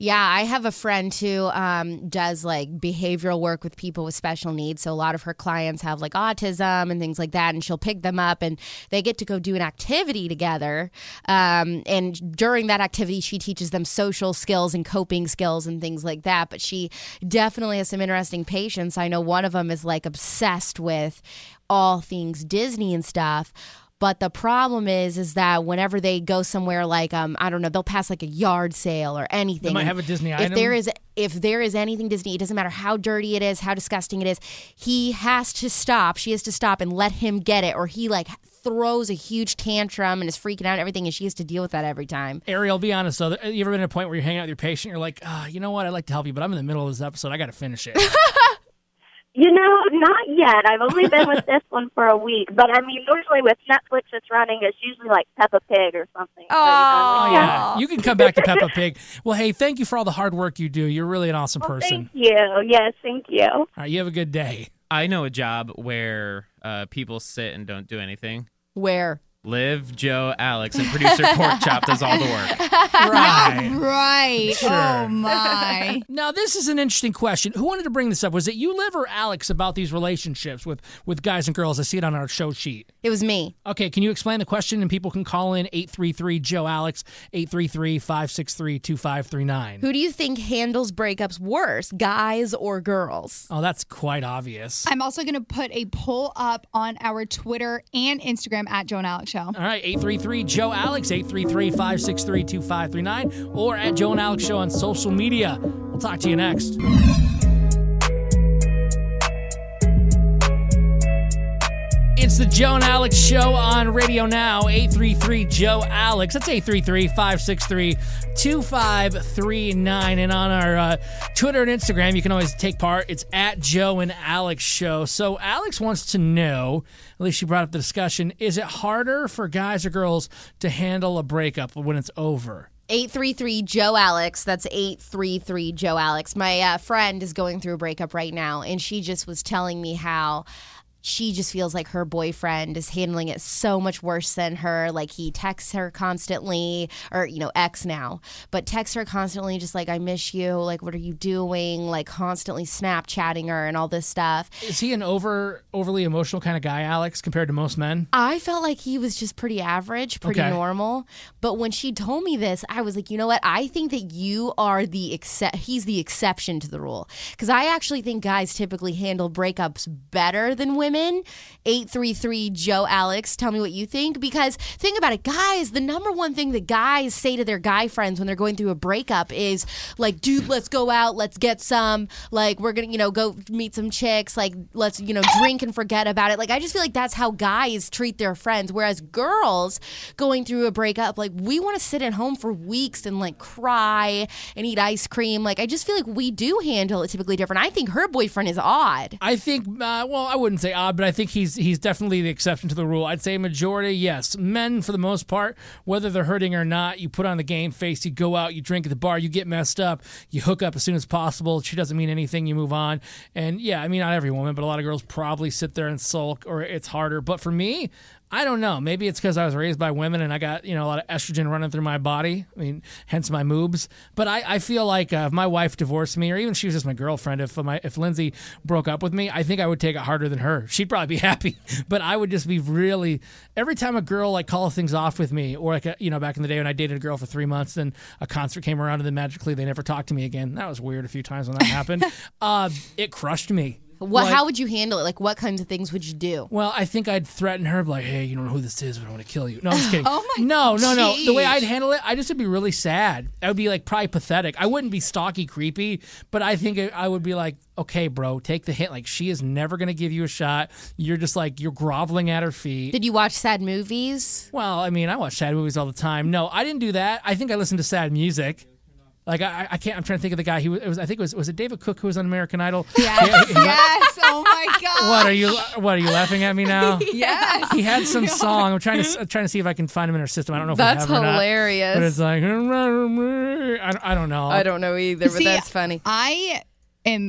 E: Yeah, I have a friend who um, does like behavioral work with people with special needs. So a lot of her clients have like autism and things like that, and she'll pick them up and they get to go do an activity together. Um, and during that activity, she teaches them social skills and coping skills and things like that. But she definitely has some interesting patients. I know one of them is like obsessed with all things Disney and stuff. But the problem is, is that whenever they go somewhere like, um, I don't know, they'll pass like a yard sale or anything.
D: They might have a Disney
E: if
D: item.
E: There is, if there is anything Disney, it doesn't matter how dirty it is, how disgusting it is, he has to stop. She has to stop and let him get it, or he like throws a huge tantrum and is freaking out and everything, and she has to deal with that every time.
D: Ariel, be honest though. You ever been at a point where you're hanging out with your patient, you're like, oh, you know what, I'd like to help you, but I'm in the middle of this episode. I got to finish it.
W: You know, not yet. I've only been with this one for a week. But, I mean, usually with Netflix it's running, it's usually like Peppa Pig or something.
E: Oh,
W: so, you know,
D: yeah. You can come back to Peppa Pig. Well, hey, thank you for all the hard work you do. You're really an awesome
W: well,
D: person.
W: Thank you. Yes, thank you.
D: All right, you have a good day.
G: I know a job where uh, people sit and don't do anything.
E: Where?
G: Liv, Joe, Alex, and producer Pork Chop does all the work.
D: Right.
F: Right.
D: Sure.
F: Oh, my.
D: Now, this is an interesting question. Who wanted to bring this up? Was it you, Liv, or Alex about these relationships with, with guys and girls? I see it on our show sheet.
E: It was me.
D: Okay, can you explain the question? And people can call in eight three three, Joe Alex, eight three three, five six three, two five three nine.
E: Who do you think handles breakups worse, guys or girls?
D: Oh, that's quite obvious.
F: I'm also going to put a poll up on our Twitter and Instagram at Joe and Alex Show.
D: All right, eight three three, Joe Alex, eight three three, five six three, two five three nine, or at Joe and Alex Show on social media. We'll talk to you next. It's the Joe and Alex Show on Radio Now, eight three three, Joe Alex. That's eight three three, five six three, two five three nine. And on our uh, Twitter and Instagram, you can always take part. It's at Joe and Alex Show. So Alex wants to know, at least she brought up the discussion, is it harder for guys or girls to handle a breakup when it's over?
E: eight three three, Joe Alex. That's eight three three, Joe Alex. My uh, friend is going through a breakup right now, and she just was telling me how she just feels like her boyfriend is handling it so much worse than her. Like, he texts her constantly, or, you know, ex now, but texts her constantly, just like, I miss you. Like, what are you doing? Like, constantly Snapchatting her and all this stuff.
D: Is he an over overly emotional kind of guy, Alex, compared to most men?
E: I felt like he was just pretty average, pretty
D: Okay.
E: normal. But when she told me this, I was like, you know what? I think that you are the except. He's the exception to the rule. Because I actually think guys typically handle breakups better than women. eight three three, Joe Alex. Tell me what you think. Because think about it, guys, the number one thing that guys say to their guy friends when they're going through a breakup is like, dude, let's go out, let's get some, like, we're gonna, you know, go meet some chicks, like, let's, you know, drink and forget about it. Like, I just feel like that's how guys treat their friends. Whereas girls going through a breakup, like, we want to sit at home for weeks and like cry and eat ice cream. Like, I just feel like we do handle it typically different. I think her boyfriend is odd.
D: I think, uh, well, I wouldn't say odd, but I think he's he's definitely the exception to the rule. I'd say majority, yes. Men, for the most part, whether they're hurting or not, you put on the game face, you go out, you drink at the bar, you get messed up, you hook up as soon as possible. She doesn't mean anything, you move on. And yeah, I mean, not every woman, but a lot of girls probably sit there and sulk, or it's harder. But for me, I don't know. Maybe it's because I was raised by women and I got, you know, a lot of estrogen running through my body. I mean, hence my moobs. But I, I feel like uh, if my wife divorced me, or even if she was just my girlfriend, if my if Lindsay broke up with me, I think I would take it harder than her. She'd probably be happy, but I would just be really, every time a girl like calls things off with me, or like, a, you know, back in the day when I dated a girl for three months, then a concert came around and then magically they never talked to me again. That was weird a few times when that happened. Uh, it crushed me.
E: What?
D: Like,
E: how would you handle it? Like, what kinds of things would you do?
D: Well, I think I'd threaten her, like, hey, you don't know who this is, but I want to kill you. No, I'm just kidding.
F: Oh, my
D: No, no, no. The way
F: Jeez.
D: I'd handle it, I just would be really sad. I would be, like, probably pathetic. I wouldn't be stalky, creepy, but I think I would be like, okay, bro, take the hit. Like, she is never going to give you a shot. You're just, like, you're groveling at her feet.
E: Did you watch sad movies?
D: Well, I mean, I watch sad movies all the time. No, I didn't do that. I think I listened to sad music. Like, I, I can't, I'm trying to think of the guy. He was, it was I think it was, was it David Cook who was on American Idol?
F: Yes, yes. Oh, my God.
D: What are you, what, are you laughing at me now?
F: Yes.
D: He had some song. I'm trying to I'm trying to see if I can find him in our system. I don't know if
E: That's
D: we have him or not.
E: hilarious.
D: But it's like, I don't, I don't know.
E: I don't know either, but
F: See,
E: that's funny.
F: I am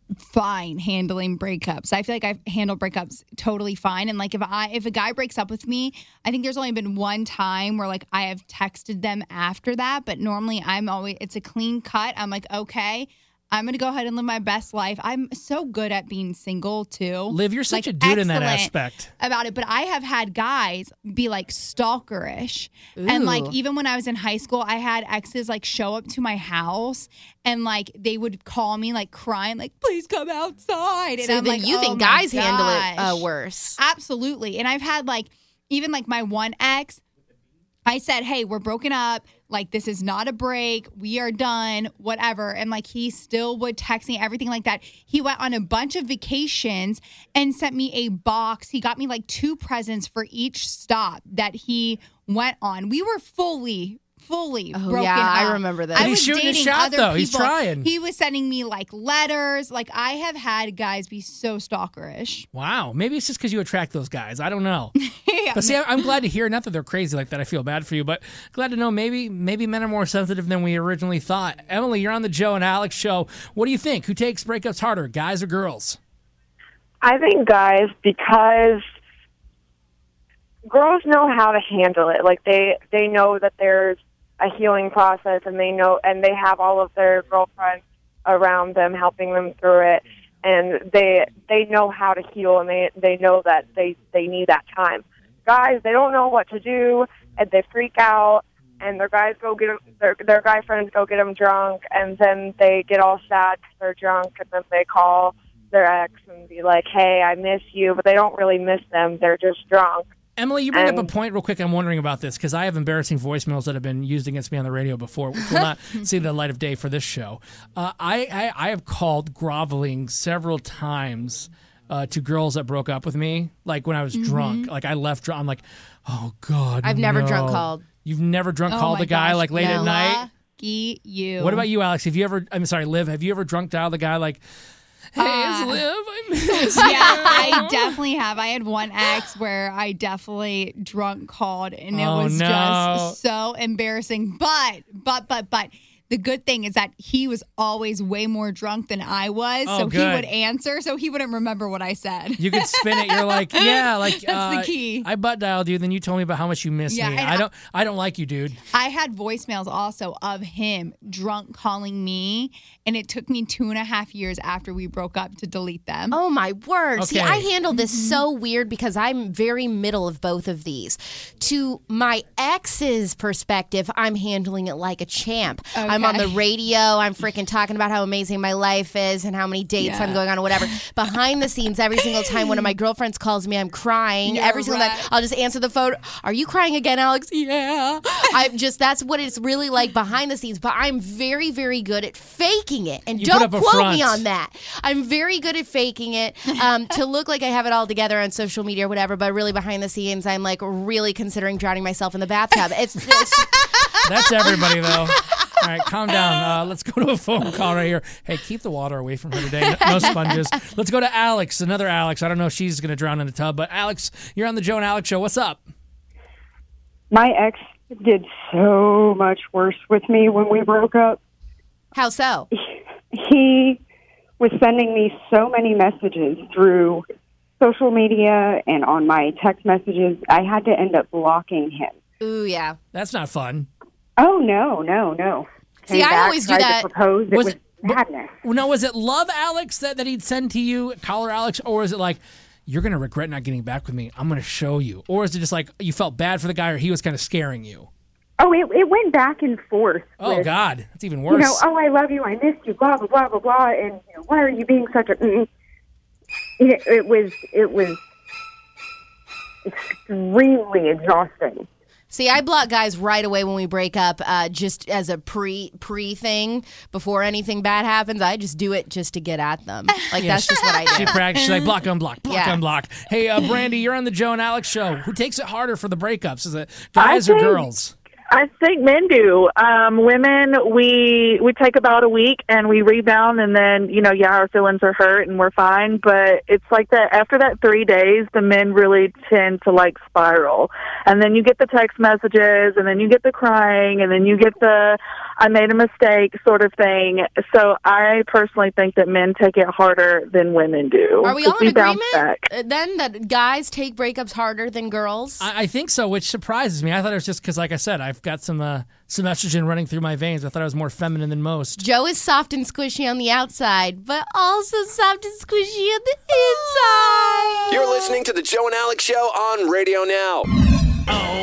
F: fine handling breakups. I feel like I've handled breakups totally fine. And like if I if a guy breaks up with me, I think there's only been one time where like I have texted them after that. But normally I'm always it's a clean cut. I'm like, okay, I'm going to go ahead and live my best life. I'm so good at being single, too.
D: Liv, you're such
F: like,
D: a dude in that
F: excellent
D: aspect.
F: About it. But I have had guys be, like, stalkerish.
E: Ooh.
F: And, like, even when I was in high school, I had exes, like, show up to my house. And, like, they would call me, like, crying, like, please come outside. And
E: So
F: I'm
E: then
F: like,
E: you
F: oh
E: think
F: my
E: guys handle it uh,
F: gosh.
E: worse.
F: Absolutely. And I've had, like, even, like, my one ex, I said, hey, we're broken up. Like, this is not a break. We are done, whatever. And, like, he still would text me, everything like that. He went on a bunch of vacations and sent me a box. He got me, like, two presents for each stop that he went on. We were fully fully
E: Oh,
F: broken
E: yeah,
F: up.
E: I remember that.
F: I
D: But he's
F: was
D: shooting his
F: dating
D: shot,
F: other
D: though.
F: people.
D: He's trying.
F: He was sending me, like, letters. Like, I have had guys be so stalkerish.
D: Wow. Maybe it's just because you attract those guys. I don't know.
F: Yeah.
D: But see, I- I'm glad to hear, not that they're crazy like that, I feel bad for you, but glad to know maybe maybe men are more sensitive than we originally thought. Emily, you're on the Joe and Alex show. What do you think? Who takes breakups harder, guys or girls?
L: I think guys, because girls know how to handle it. Like they they know that there's a healing process, and they know, and they have all of their girlfriends around them helping them through it, and they they know how to heal, and they they know that they they need that time. Guys, they don't know what to do, and they freak out, and their guys go get 'em, their their guy friends go get them drunk, and then they get all sad because they're drunk, and then they call their ex and be like, "Hey, I miss you," but they don't really miss them. They're just drunk.
D: Emily, you bring
L: And-
D: up a point real quick I'm wondering about this because I have embarrassing voicemails that have been used against me on the radio before, which will not see the light of day for this show. Uh, I, I, I have called groveling several times uh, to girls that broke up with me, like when I was drunk. Like I left drunk. I'm like, oh, God,
E: I've never
D: no.
E: drunk called.
D: You've never drunk
F: Oh
D: called
F: my
D: a guy
F: gosh,
D: like late
F: no.
D: at night?
F: Lucky you.
D: What about you, Alex? Have you ever, I'm sorry, Liv, have you ever drunk dialed a guy like, hey,
F: Uh,
D: it's Liv, I miss
F: Yeah,
D: you.
F: I definitely have. I had one ex where I definitely drunk called, and it
D: Oh,
F: was
D: no.
F: just so embarrassing. But, but, but, but. The good thing is that he was always way more drunk than I was,
D: Oh,
F: so he
D: good.
F: would answer, so he wouldn't remember what I said.
D: You could spin it. You're like, yeah, like
F: That's
D: uh,
F: the key.
D: I butt dialed you, then you told me about how much you miss
F: Yeah,
D: me.
F: and
D: I
F: I-
D: don't, I don't like you, dude.
F: I had voicemails also of him drunk calling me, and it took me two and a half years after we broke up to delete them.
E: Oh my word. See,
D: Okay.
E: I handle this so weird because I'm very middle of both of these. To my ex's perspective, I'm handling it like a champ. I'm on the
F: Okay.
E: radio. I'm freaking talking about how amazing my life is and how many dates I'm
F: Yeah.
E: going on or whatever. Behind the scenes, every single time one of my girlfriends calls me, I'm crying.
F: You're
E: every single
F: right.
E: time, I'll just answer the phone. Are you crying again, Alex? Yeah. I'm just, that's what it's really like behind the scenes. But I'm very, very good at faking it. And
D: You put
E: don't
D: up a
E: quote me
D: front.
E: on that. I'm very good at faking it um, to look like I have it all together on social media or whatever, but really behind the scenes, I'm like really considering drowning myself in the bathtub. It's, it's
D: That's everybody, though. All right, calm down. Uh, let's go to a phone call right here. Hey, keep the water away from her today. No, no sponges. Let's go to Alex, another Alex. I don't know if she's going to drown in the tub, but Alex, you're on the Joe and Alex show. What's up?
B: My ex did so much worse with me when we broke up.
E: how so?
B: He was sending me so many messages through social media and on my text messages. I had to end up blocking him.
E: Ooh, yeah.
D: That's not fun.
B: Oh, no, no, no.
E: See,
B: Came
E: I
B: back,
E: always do
B: tried
E: that.
B: To propose. It
D: Was
B: was,
D: it-
B: madness.
D: Well, no, was it love, Alex, that, that he'd send to you, caller Alex, or is it like, you're going to regret not getting back with me. I'm going to show you. Or is it just like you felt bad for the guy or he was kind of scaring you?
B: Oh, it, it went back and forth.
D: Oh,
B: with,
D: God. That's even
B: You
D: worse.
B: know, oh, I love you, I missed you, blah, blah, blah, blah, blah, and you know, why are you being such a... Mm. It, it was, it was extremely exhausting.
E: See, I block guys right away when we break up, uh, just as a pre pre thing before anything bad happens. I just do it just to get at them. Like
D: Yeah,
E: that's just what I
D: She
E: do.
D: practiced. She's like, block, unblock, block,
E: Yeah.
D: unblock. Hey, uh, Brandy, you're on the Joe and Alex show. Who takes it harder for the breakups? Is it guys
B: I
D: or
B: think-
D: girls?
C: I think men do. Um, women, we we take about a week and we rebound, and then, you know, yeah, our feelings are hurt and we're fine. But it's like that after that three days, the men really tend to like spiral, and then you get the text messages, and then you get the crying, and then you get the I made a mistake sort of thing. So I personally think that men take it harder than women do.
E: Are we all in
C: we bounce
E: agreement
C: back.
E: then that guys take breakups harder than girls?
D: I, I think so, which surprises me. I thought it was just because, like I said, I've got some uh, some estrogen running through my veins. I thought I was more feminine than most.
E: Joe is soft and squishy on the outside, but also soft and squishy on the inside.
H: You're listening to the Joe and Alex Show on Radio Now.
A: Oh,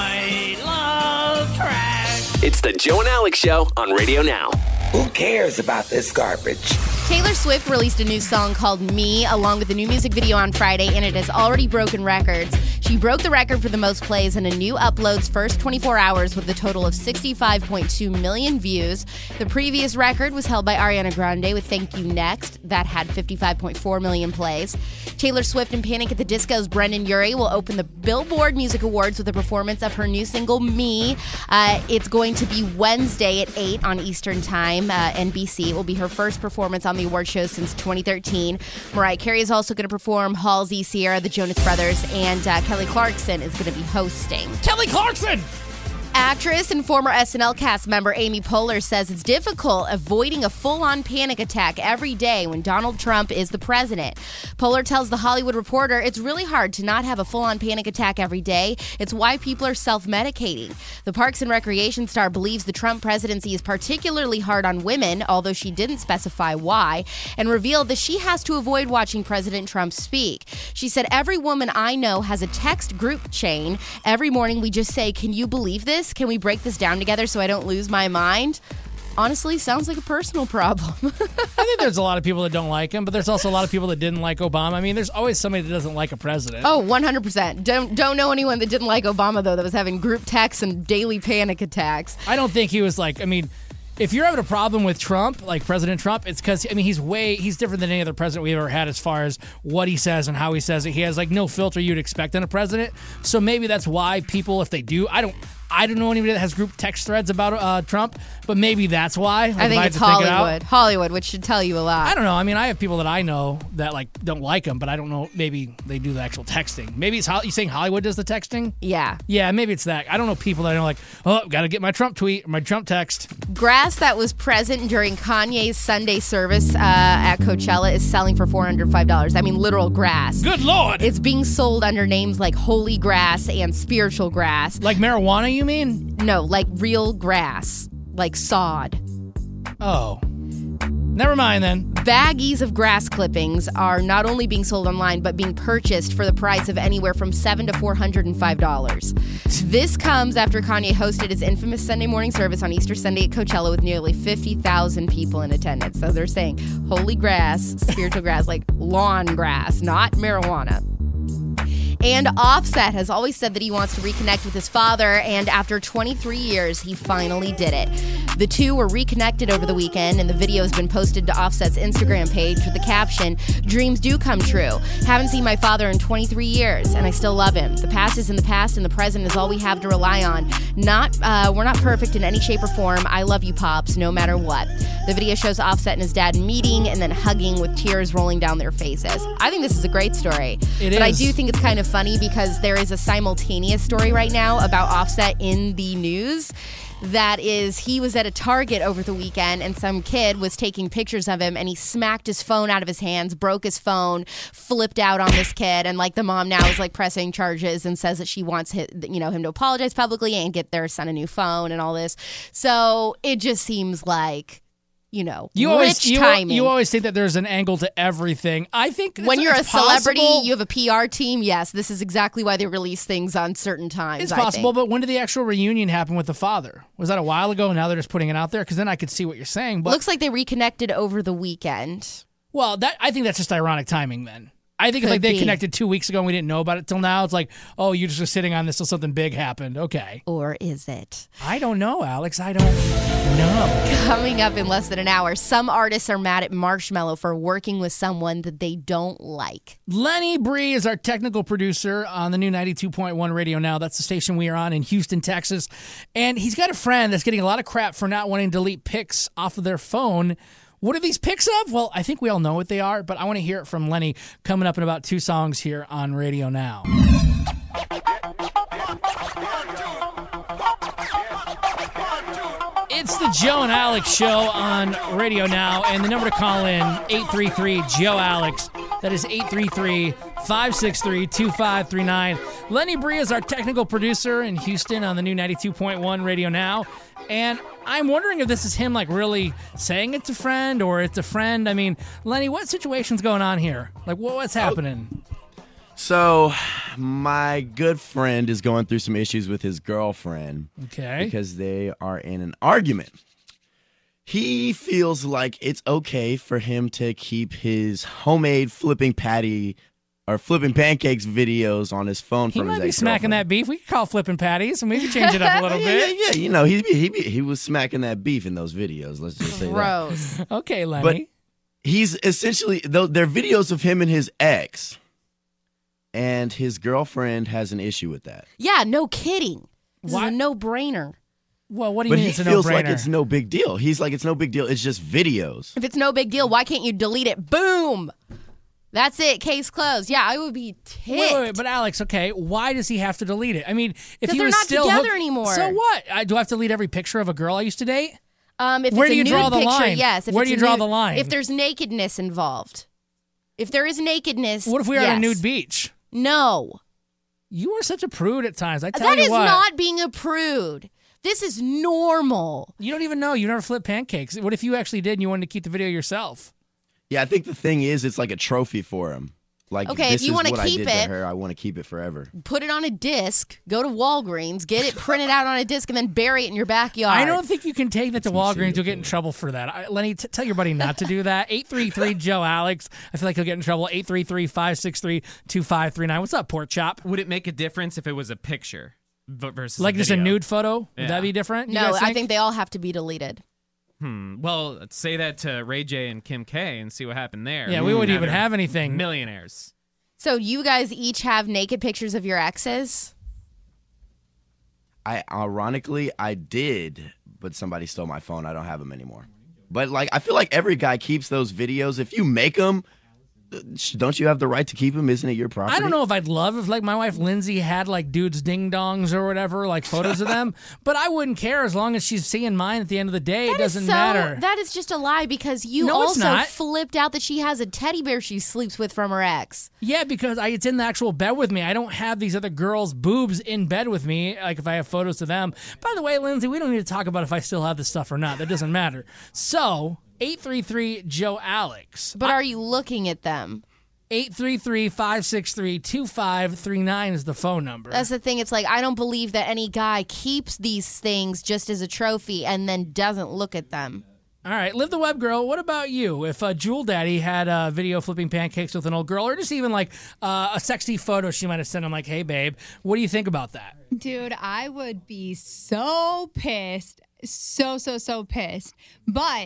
A: I love trash.
H: It's the Joe and Alex Show on Radio Now.
A: Who cares about this garbage?
E: Taylor Swift released a new song called Me, along with a new music video on Friday, and it has already broken records. She broke the record for the most plays in a new upload's first twenty-four hours with a total of sixty-five point two million views. The previous record was held by Ariana Grande with Thank You Next. That had fifty-five point four million plays. Taylor Swift and Panic at the Disco's Brendan Urie will open the Billboard Music Awards with a performance of her new single, Me. Uh, it's going to be Wednesday at eight on Eastern Time, uh, N B C. It will be her first performance on the award show since twenty thirteen. Mariah Carey is also going to perform, Halsey, Sierra, the Jonas Brothers, and uh, Kelly Clarkson is going to be hosting.
D: Kelly Clarkson!
E: Actress and former S N L cast member Amy Poehler says it's difficult avoiding a full-on panic attack every day when Donald Trump is the president. Poehler tells The Hollywood Reporter it's really hard to not have a full-on panic attack every day. It's why people are self-medicating. The Parks and Recreation star believes the Trump presidency is particularly hard on women, although she didn't specify why, and revealed that she has to avoid watching President Trump speak. She said, every woman I know has a text group chain. Every morning we just say, can you believe this? Can we break this down together so I don't lose my mind? Honestly, sounds like a personal problem.
D: I think there's a lot of people that don't like him, but there's also a lot of people that didn't like Obama. I mean, there's always somebody that doesn't like a president.
E: Oh, one hundred percent. Don't don't know anyone that didn't like Obama, though, that was having group texts and daily panic attacks.
D: I don't think he was like, I mean, if you're having a problem with Trump, like President Trump, it's because, I mean, he's way, he's different than any other president we've ever had as far as what he says and how he says it. He has, like, no filter you'd expect in a president. So maybe that's why people, if they do, I don't, I don't know anybody that has group text threads about uh, Trump, but maybe that's why. Like,
E: I think it's Hollywood. It Hollywood, which should tell you a lot.
D: I don't know. I mean, I have people that I know that like don't like him, but I don't know. Maybe they do the actual texting. Maybe it's you saying Hollywood does the texting.
E: Yeah.
D: Yeah, maybe it's that. I don't know people that I know like, oh, got to get my Trump tweet, or my Trump text.
E: Grass that was present during Kanye's Sunday service uh, at Coachella is selling for four hundred five dollars. I mean, literal grass.
D: Good Lord.
E: It's being sold under names like holy grass and spiritual grass.
D: Like marijuana, you mean?
E: No, like real grass, like sod.
D: Oh. Never mind then.
E: Baggies of grass clippings are not only being sold online, but being purchased for the price of anywhere from seven to four hundred and five dollars. This comes after Kanye hosted his infamous Sunday morning service on Easter Sunday at Coachella with nearly fifty thousand people in attendance. So they're saying holy grass, spiritual grass, like lawn grass, not marijuana. And Offset has always said that he wants to reconnect with his father, and after twenty-three years, he finally did it. The two were reconnected over the weekend, and the video has been posted to Offset's Instagram page with the caption, "Dreams do come true. Haven't seen my father in twenty-three years, and I still love him. The past is in the past, and the present is all we have to rely on. Not, uh, we're not perfect in any shape or form. I love you, Pops, no matter what." The video shows Offset and his dad meeting and then hugging with tears rolling down their faces. I think this is a great story.
D: It
E: but
D: is.
E: I do think it's kind of funny because there is a simultaneous story right now about Offset in the news. That is, he was at a Target over the weekend and some kid was taking pictures of him and he smacked his phone out of his hands, broke his phone, flipped out on this kid, and like the mom now is like pressing charges and says that she wants his, you know, him to apologize publicly and get their son a new phone and all this. So it just seems like, you know,
D: you
E: rich
D: always, you,
E: timing.
D: You always think that there's an angle to everything. I think
E: when you're a
D: it's
E: celebrity,
D: possible.
E: you have a P R team. Yes, this is exactly why they release things on certain times.
D: It's
E: I
D: possible,
E: think.
D: but when did the actual reunion happen with the father? Was that a while ago? Now they're just putting it out there? Because then I could see what you're saying. But
E: looks like they reconnected over the weekend.
D: Well, that I think that's just ironic timing then. I think it's
E: Could
D: like they
E: be.
D: connected two weeks ago and we didn't know about it till now. It's like, oh, you just were sitting on this till something big happened. Okay.
E: Or is it?
D: I don't know, Alex. I don't know.
E: Coming up in less than an hour, some artists are mad at Marshmello for working with someone that they don't like.
D: Lenny Bree is our technical producer on the new ninety-two point one Radio Now. That's the station we are on in Houston, Texas. And he's got a friend that's getting a lot of crap for not wanting to delete pics off of their phone. What are these pics of? Well, I think we all know what they are, but I want to hear it from Lenny coming up in about two songs here on Radio Now. It's the Joe and Alex Show on Radio Now, and the number to call in, eight three three, J O E, Alex. That is eight three three, five six three, two five three nine. Lenny Bree is our technical producer in Houston on the new ninety-two point one Radio Now, and I'm wondering if this is him like really saying it's a friend or it's a friend. I mean, Lenny, what situation's going on here? Like, what, what's happening?
J: So, my good friend is going through some issues with his girlfriend.
D: Okay.
J: Because they are in an argument. He feels like it's okay for him to keep his homemade flipping patty or flipping pancakes videos on his phone
D: He
J: from his
D: might be
J: ex-girlfriend.
D: smacking that beef. We could call flipping patties and we could change it up a little
J: yeah,
D: bit.
J: Yeah, yeah, you know, he he he was smacking that beef in those videos. Let's just say that.
E: Gross.
D: Okay, Lenny.
J: But he's essentially, though, they're videos of him and his ex, and his girlfriend has an issue with that.
E: Yeah, no kidding. This
D: Why-
E: is a no-brainer.
D: Well, what do you
J: But
D: mean
J: he
D: it's a
J: feels
D: no-brainer?
J: like it's no big deal. He's like, it's no big deal. It's just videos.
E: If it's no big deal, why can't you delete it? Boom! That's it. Case closed. Yeah, I would be ticked.
D: Wait, wait, wait, but Alex, okay, why does he have to delete it? I mean, if
E: 'Cause
D: he
E: they're
D: was
E: not
D: still
E: together
D: hooked-
E: anymore.
D: So what? I, do I have to delete every picture of a girl I used to date?
E: Um, if
D: Where
E: it's
D: do
E: a
D: you
E: nude
D: draw the
E: picture,
D: line?
E: yes. If
D: Where
E: it's
D: do you
E: a
D: draw
E: nude-
D: the line?
E: If there's nakedness involved. If there is nakedness,
D: What if we are
E: yes.
D: on a nude beach?
E: No.
D: You are such a prude at times. I tell
E: That
D: you
E: is
D: what.
E: not being a prude. This is normal.
D: You don't even know. You never flipped pancakes. What if you actually did and you wanted to keep the video yourself?
J: Yeah, I think the thing is, it's like a trophy for him. Like,
E: Okay,
J: this
E: if you
J: is
E: wanna
J: what
E: keep
J: I did
E: it-
J: to her. I want to keep it forever.
E: Put it on a disc, go to Walgreens, get it printed out on a disc, and then bury it in your backyard.
D: I don't think you can take that to Walgreens. You'll get in trouble for that. I, Lenny, t- tell your buddy not to do that. eight three three, Joe Alex. I feel like he'll get in trouble. eight three three, five six three, two five three nine. What's up, Pork Chop?
G: Would it make a difference if it was a picture v- versus
D: Like just a
G: video?
D: nude photo? Would
G: Yeah.
D: that be different? You
E: No,
D: guys
E: I think they all have to be deleted.
G: Hmm. Well, let's say that to Ray J and Kim K and see what happened there.
D: Yeah, we wouldn't
G: Now
D: even
G: they're
D: have anything.
G: Millionaires.
E: So you guys each have naked pictures of your exes?
J: I ironically, I did, but somebody stole my phone. I don't have them anymore. But like, I feel like every guy keeps those videos. If you make them, don't you have the right to keep them? Isn't it your property?
D: I don't know if I'd love if like my wife Lindsay had like dudes ding dongs or whatever, like photos of them, but I wouldn't care as long as she's seeing mine at the end of the day.
E: That
D: it
E: is
D: doesn't
E: so,
D: matter.
E: That is just a lie because you
D: No, it's
E: also
D: not.
E: flipped out that she has a teddy bear she sleeps with from her ex.
D: Yeah, because I, it's in the actual bed with me. I don't have these other girls' boobs in bed with me, like if I have photos of them. By the way, Lindsay, we don't need to talk about if I still have this stuff or not. That doesn't matter. So, eight three three, Joe Alex.
E: But are you looking at them?
D: eight three three, five six three, two five three nine is the phone number.
E: That's the thing. It's like, I don't believe that any guy keeps these things just as a trophy and then doesn't look at them.
D: All right, Live the Web Girl, what about you? If uh, Jewel Daddy had a video flipping pancakes with an old girl, or just even like uh, a sexy photo she might have sent him, like, hey, babe, what do you think about that?
F: Dude, I would be so pissed. So, so, so pissed. But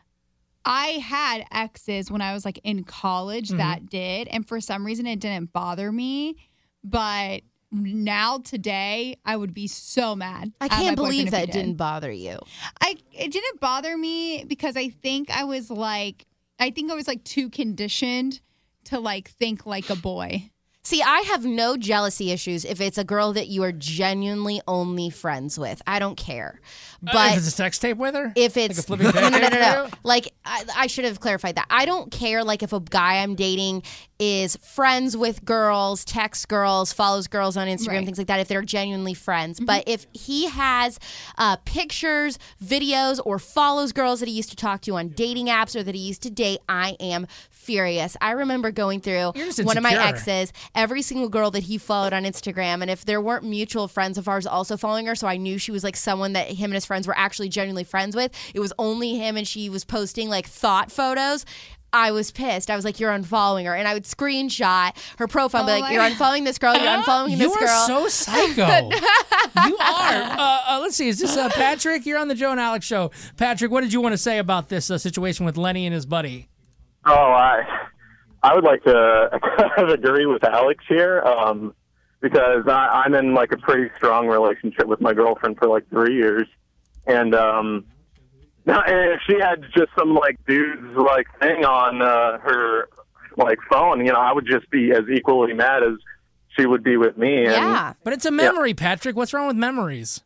F: I had exes when I was like in college
D: Mm-hmm.
F: that did. And for some reason, it didn't bother me. But now, today, I would be so mad.
E: I
F: at my
E: can't believe
F: boyfriend if
E: that
F: he
E: it
F: did.
E: didn't bother you.
F: I it didn't bother me because I think I was like I think I was like too conditioned to like think like a boy.
E: See, I have no jealousy issues if it's a girl that you are genuinely only friends with. I don't care. But
D: Uh, if it's a sex tape with her?
E: if it's
D: Like a flipping
E: no, no, no, no,
D: pancake
E: no.
D: video?
E: Like I, I should have clarified that. I don't care. Like if a guy I'm dating is friends with girls, texts girls, follows girls on Instagram,
F: Right.
E: things like that. If they're genuinely friends,
D: Mm-hmm.
E: but if he has uh, pictures, videos, or follows girls that he used to talk to on dating apps or that he used to date, I am furious. I remember going through
D: You're just
E: one of my
D: insecure.
E: exes, every single girl that he followed on Instagram, and if there weren't mutual friends of ours also following her, so I knew she was like someone that him and his friends were actually genuinely friends with, it was only him and she was posting like thought photos, I was pissed. I was like, you're unfollowing her. And I would screenshot her profile and
F: Oh
E: be like,
F: my
E: you're
F: God.
E: unfollowing this girl, you're unfollowing
D: You
E: this
D: are
E: girl.
D: so psycho. You are. Uh, uh, let's see. Is this uh, Patrick? You're on the Joe and Alex show. Patrick, what did you want to say about this uh, situation with Lenny and his buddy?
K: Oh, I I would like to kind of agree with Alex here um, because I, I'm in like a pretty strong relationship with my girlfriend for like three years, and um, now if she had just some like dude's like thing on uh, her like phone, you know, I would just be as equally mad as she would be with me. And,
E: Yeah.
D: But it's a memory, Patrick. What's wrong with memories?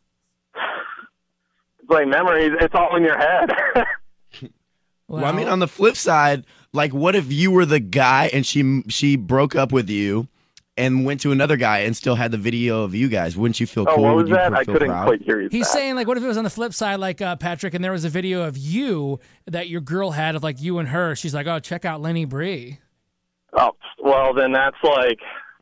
K: It's like memories. It's all in your head.
J: Well, I mean, on the flip side, like, what if you were the guy and she she broke up with you and went to another guy and still had the video of you guys? Wouldn't you feel
K: Oh,
J: cool?
K: what
J: Would
K: was
J: you
K: that? I
J: feel
K: couldn't
J: proud?
K: quite hear you.
D: He's saying, like, what if it was on the flip side, like, uh, Patrick, and there was a video of you that your girl had of, like, you and her. She's like, oh, check out Lenny Bree.
K: Oh, well, then that's like,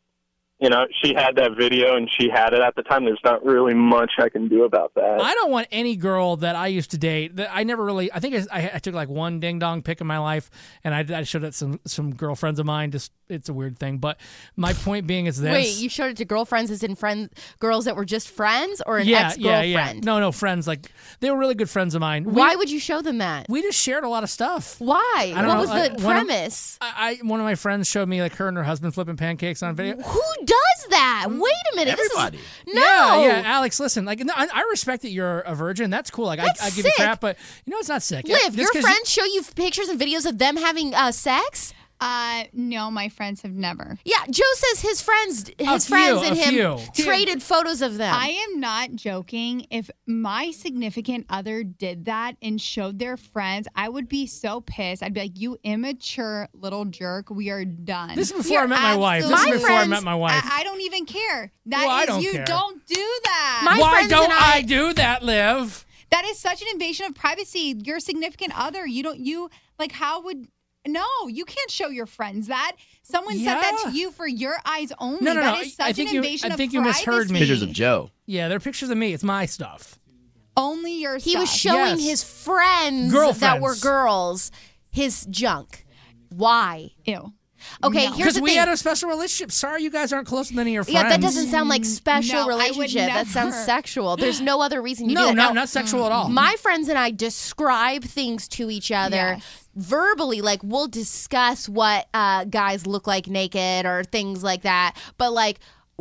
K: you know, she had that video and she had it at the time. There's not really much I can do about that.
D: I don't want any girl that I used to date that I never really. I think I, I took like one ding dong pic in my life, and I, I showed it some some girlfriends of mine. Just it's a weird thing, but my point being is this.
E: Wait, you showed it to girlfriends as in friends, girls that were just friends, or an
D: yeah,
E: ex-girlfriend?
D: yeah, yeah. No, no, friends. Like they were really good friends of mine. We-
E: Why would you show them that?
D: We just shared a lot of stuff.
E: Why?
D: I don't
E: What
D: know,
E: was
D: I-
E: the
D: one of-
E: premise?
D: I, I one of my friends showed me like her and her husband flipping pancakes on video.
E: Who does that? Wait a minute.
J: Everybody.
E: This is, no.
D: Yeah, yeah, Alex. Listen, like no, I, I respect that you're a virgin. That's cool. Like
E: That's
D: I, I give you
E: sick.
D: crap, but you know it's not sick.
E: Liv,
D: Just
E: your
D: 'cause you-
E: friends show you pictures and videos of them having uh, sex?
F: Uh, no, my friends have never.
E: Yeah, Joe says his friends, his
D: few,
E: friends and
D: a
E: him
D: few.
E: traded photos of them.
F: I am not joking. If my significant other did that and showed their friends, I would be so pissed. I'd be like, you immature little jerk. We are done.
D: This is before
F: We
D: I
F: are
D: met my wife. This
F: absolutely-
D: is before I met
E: friends-
D: my wife.
F: I, I don't even care. That
D: Well, I
F: is-
D: don't
F: you
D: care.
F: don't do that.
E: My
D: Why
E: friends
D: don't
E: and I-
D: I do that, Liv?
F: That is such an invasion of privacy. Your significant other, you don't, you, like, how would, no, you can't show your friends that. Someone said that
D: Yeah.
F: to you for your eyes only.
D: No, no,
F: That
D: no.
F: is
D: I
F: such
D: think
F: an
D: you-
F: invasion
D: I
F: of
D: think you
F: privacy.
D: misheard me.
J: Pictures of Joe.
D: Yeah, they're pictures of me. It's my stuff.
F: Only your
E: he
F: stuff.
E: was showing
D: Yes.
E: his friends
D: Girlfriends.
E: that were girls his junk. Why?
F: Ew.
E: Okay,
F: No.
E: here's
D: Because
E: the
D: we
E: thing.
D: had a special relationship. Sorry, you guys aren't closer than any of your friends.
E: yeah, that doesn't sound like special
F: No, I would
E: relationship. That sounds
F: never.
E: sexual. There's no other reason you
D: No,
E: do that.
D: not
E: Now,
D: not sexual at all.
E: my friends and I describe things to each other
F: Yes.
E: verbally. Like we'll discuss what uh, guys look like naked or things like that. But like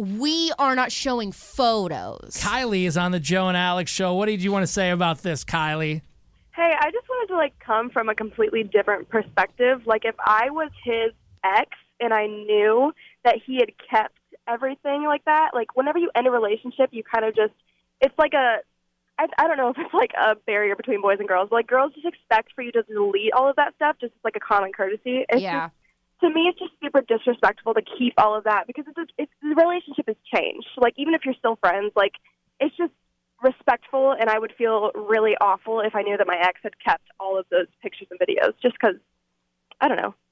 E: we are not showing photos.
D: Kylie is on the Joe and Alex show. What did you want to say about this, Kylie?
U: Hey, I just wanted to like come from a completely different perspective. Like if I was his ex and I knew that he had kept everything like that, like whenever you end a relationship, you kind of just, it's like a, I, I don't know if it's like a barrier between boys and girls, but like girls just expect for you to delete all of that stuff just as like a common courtesy. It's
E: Yeah.
U: just, to me, it's just super disrespectful to keep all of that because it's, a, it's the relationship has changed. Like even if you're still friends, like it's just respectful, and I would feel really awful if I knew that my ex had kept all of those pictures and videos just because, I don't know.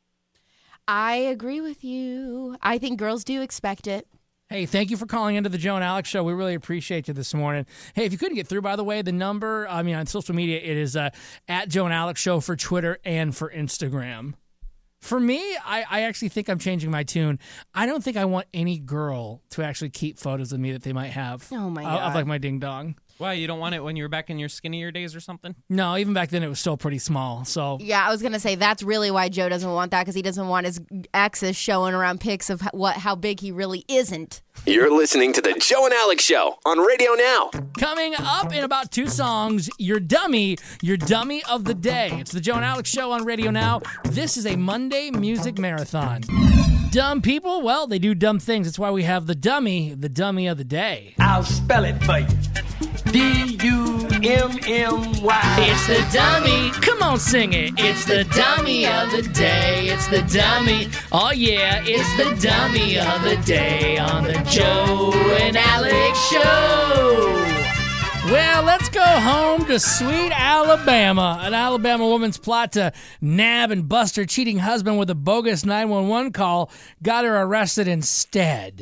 E: I agree with you. I think girls do expect it.
D: Hey, thank you for calling into the Joe and Alex show. We really appreciate you this morning. Hey, if you couldn't get through, by the way, the number, I mean, on social media, it is uh, at Joe and Alex show for Twitter and for Instagram. For me, I, I actually think I'm changing my tune. I don't think I want any girl to actually keep photos of me that they might have.
E: Oh, my
D: of- Of
E: God.
D: like my ding dong.
G: Why, you don't want it when you were back in your skinnier days or something?
D: No, even back then it was still pretty small. So
E: Yeah, I was gonna say that's really why Joe doesn't want that because he doesn't want his exes showing around pics of h- what how big he really isn't.
H: You're listening to the Joe and Alex Show on Radio Now.
D: coming up in about two songs, your dummy, your dummy of the day. It's the Joe and Alex show on Radio Now. This is a Monday music marathon. Dumb people, well, they do dumb things. That's why we have the dummy, the dummy of the day.
A: I'll spell it for you. D U M M Y.
D: It's the dummy. Come on, sing it. It's the dummy of the day. It's the dummy. Oh, yeah, it's the dummy of the day on the Joe and Alex show. Well, let's go home to sweet Alabama. An Alabama woman's plot to nab and bust her cheating husband with a bogus nine one one call got her arrested instead.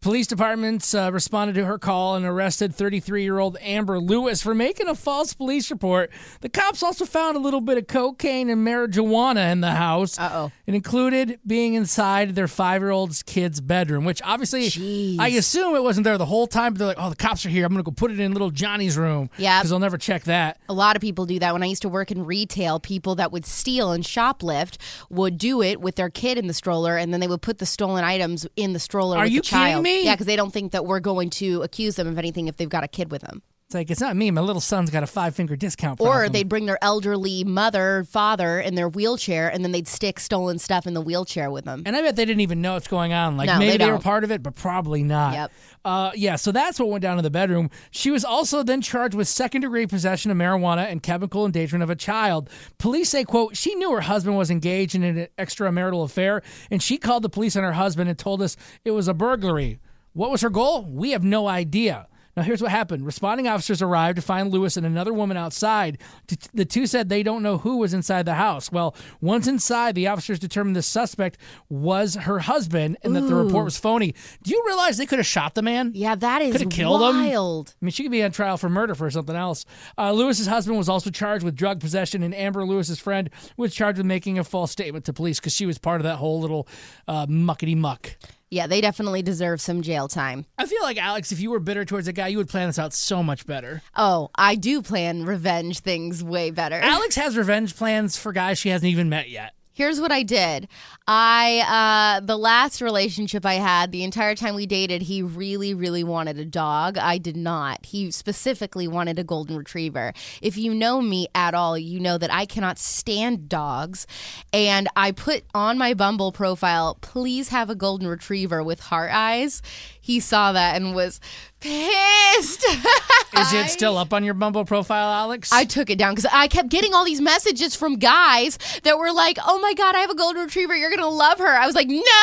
D: Police departments uh, responded to her call and arrested thirty-three-year-old Amber Lewis for making a false police report. The cops also found a little bit of cocaine and marijuana in the house.
E: Uh-oh.
D: It included being inside their five-year-old's kid's bedroom, which obviously
E: Jeez.
D: I assume it wasn't there the whole time, but they're like, oh, the cops are here. I'm going to go put it in little Johnny's room.
E: Yeah.
D: Because they'll never check that.
E: A lot of people do that. When I used to work in retail, people that would steal and shoplift would do it with their kid in the stroller, and then they would put the stolen items in the stroller
D: Are
E: with
D: you
E: the child.
D: kidding me?
E: Yeah, because they don't think that we're going to accuse them of anything if they've got a kid with them.
D: It's like, it's not me. My little son's got a five-finger discount problem.
E: Or they'd bring their elderly mother, father in their wheelchair, and then they'd stick stolen stuff in the wheelchair with them.
D: And I bet they didn't even know what's going on. Like,
E: No,
D: maybe
E: they
D: they, were
E: don't.
D: part of it, but probably not.
E: Yep.
D: Uh, yeah, so that's what went down in the bedroom. She was also then charged with second-degree possession of marijuana and chemical endangerment of a child. Police say, quote, she knew her husband was engaged in an extramarital affair, and she called the police on her husband and told us it was a burglary. What was her goal? We have no idea. Now, here's what happened. Responding officers arrived to find Lewis and another woman outside. T- The two said they don't know who was inside the house. Well, once inside, the officers determined the suspect was her husband and that the
E: Ooh.
D: report was phony. Do you realize they could have shot the man?
E: Yeah, that is
D: Could have killed him.
E: wild.
D: I mean, she could be on trial for murder for something else. Uh, Lewis's husband was also charged with drug possession, and Amber Lewis's friend was charged with making a false statement to police because she was part of that whole little uh, muckety muck.
E: Yeah, they definitely deserve some jail time.
D: I feel like, Alex, if you were bitter towards a guy, you would plan this out so much better.
E: Oh, I do plan revenge things way better.
D: Alex has revenge plans for guys she hasn't even met yet.
E: Here's what I did. I, uh, the last relationship I had, the entire time we dated, he really, really wanted a dog. I did not. He specifically wanted a golden retriever. If you know me at all, you know that I cannot stand dogs. And I put on my Bumble profile, please have a golden retriever with heart eyes. He saw that and was pissed.
D: Is it still up on your Bumble profile, Alex?
E: I took it down because I kept getting all these messages from guys that were like, oh my God, I have a golden retriever. You're going to love her. I was like, no.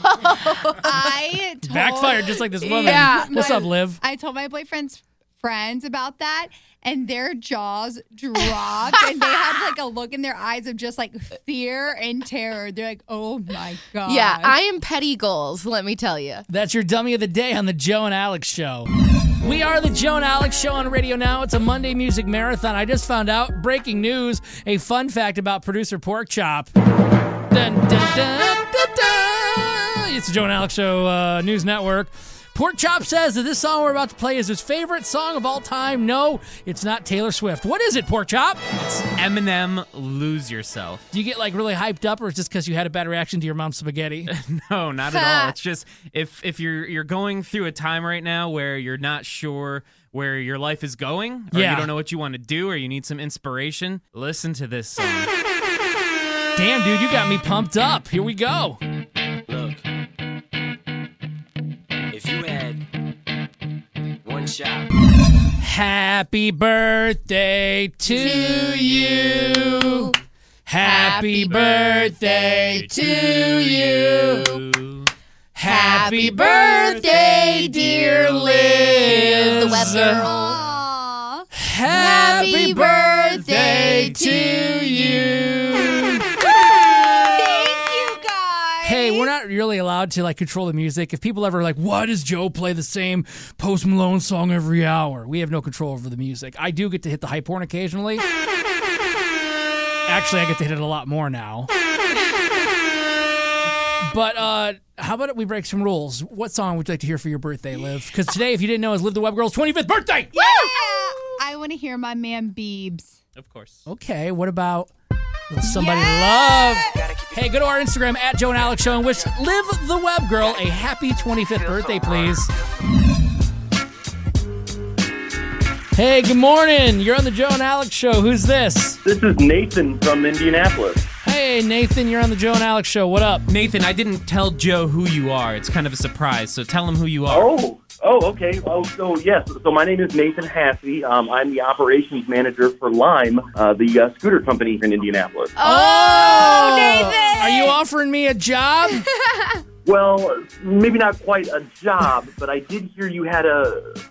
F: I told,
D: Backfired just like this woman.
F: Yeah,
D: What's
F: my-
D: up, Liv?
F: I told my boyfriend's friends about that, and their jaws dropped, and they had like a look in their eyes of just like fear and terror. They're like, oh my God.
E: Yeah, I am petty goals, let me tell you.
D: That's your dummy of the day on the Joe and Alex Show. We are the Joe and Alex Show on radio now. It's a Monday music marathon. I just found out, breaking news, a fun fact about producer Pork Chop. Dun, dun, dun, dun, dun. It's the Joe and Alex Show uh, News Network. Pork Chop says that this song we're about to play is his favorite song of all time. No, it's not Taylor Swift. What is it, Pork Chop?
G: It's Eminem, Lose Yourself.
D: Do you get like really hyped up, or is it just because you had a bad reaction to your mom's spaghetti?
G: No, not at all. It's just if if you're you're going through a time right now where you're not sure where your life is going, or
D: Yeah.
G: you don't know what you want to do, or you need some inspiration, listen to this song.
D: Damn, dude, you got me pumped up. Here we go.
A: Look, if you had one shot.
D: Happy birthday to you. Happy birthday to you. Happy birthday, dear Liz.
E: The web girl.
D: Happy birthday to you.
F: Thank you, guys.
D: Hey, we're not really allowed to like control the music. If people ever are like, why does Joe play the same Post Malone song every hour? We have no control over the music. I do get to hit the hype horn occasionally. Actually, I get to hit it a lot more now. But uh, how about we break some rules? What song would you like to hear for your birthday, Liv? Because today, if you didn't know, is Liv the Web Girl's twenty-fifth birthday.
F: Yeah. I want to hear my man Biebs.
G: Of course.
D: Okay, what about little Somebody Love? Hey, go to our Instagram at Joe and Alex Show and wish Liv the Web Girl a happy twenty-fifth birthday, please. Hey, good morning. You're on the Joe and Alex Show. Who's this?
M: This is Nathan from Indianapolis.
D: Hey, Nathan, you're on the Joe and Alex Show. What up?
G: Nathan, I didn't tell Joe who you are. It's kind of a surprise, so tell him who you are.
M: Oh, oh, okay. Oh, so yes. So my name is Nathan Hassey. Um, I'm the operations manager for Lime, uh, the uh, scooter company here in Indianapolis.
E: Oh, Nathan!
D: Are you offering me a job?
M: Well, maybe not quite a job, but I did hear you had a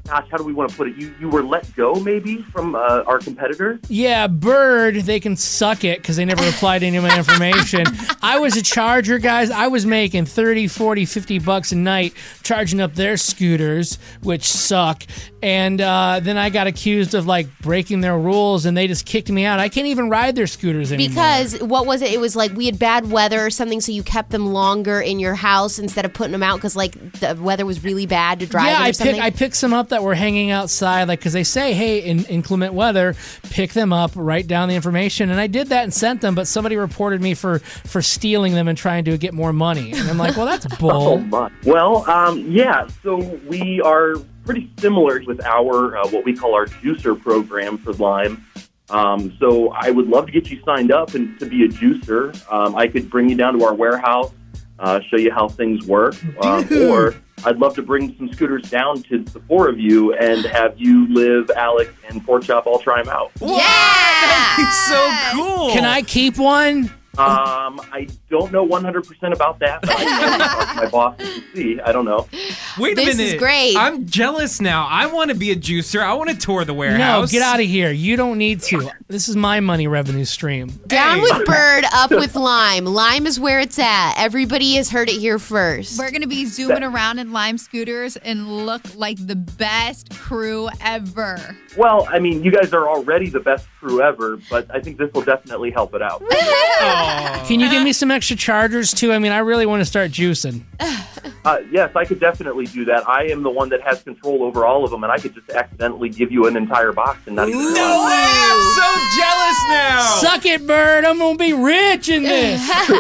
M: gosh, how do we want to put it? You you were let go maybe from uh, our competitor?
D: Yeah, Bird, they can suck it because they never replied to any of my information. I was a charger, guys. I was making thirty, forty, fifty bucks a night charging up their scooters, which suck. And uh, then I got accused of like breaking their rules, and they just kicked me out. I can't even ride their scooters anymore.
N: Because what was it? It was like we had bad weather or something, so you kept them longer in your house instead of putting them out because like the weather was really bad to drive.
D: Yeah,
N: or
D: I
N: something.
D: pick I picked some up that were hanging outside, like because they say, hey, in inclement weather, pick them up, write down the information, and I did that and sent them. But somebody reported me for for stealing them and trying to get more money. And I'm like, well, that's bull.
M: Oh, my. Well, um, yeah. So we are pretty similar with our uh, what we call our juicer program for Lime. Um, so I would love to get you signed up and to be a juicer. Um, I could bring you down to our warehouse, uh, show you how things work, um, or I'd love to bring some scooters down to the four of you and have you, Liv, Alex, and Pork Chop all try them out.
G: Yeah, that'd be so cool.
D: Can I keep one?
M: Um, I don't know one hundred percent about that, but I can talk to my boss and see. I don't know.
G: Wait a
N: This is
G: minute.
N: great.
G: I'm jealous now. I want to be a juicer. I want to tour the warehouse.
D: No, get out of here. You don't need to. This is my money revenue stream.
N: Down with Bird, up with Lime. Lime is where it's at. Everybody has heard it here first.
F: We're going to be zooming around in Lime scooters and look like the best crew ever.
M: Well, I mean, you guys are already the best crew ever, but I think this will definitely help it out.
D: Can you give me some extra chargers too? I mean, I really want to start juicing.
M: Uh, yes, I could definitely do that. I am the one that has control over all of them, and I could just accidentally give you an entire box and not even
G: No
M: realize.
G: way! I'm so jealous now.
D: Suck it, Bird. I'm going to be rich in this.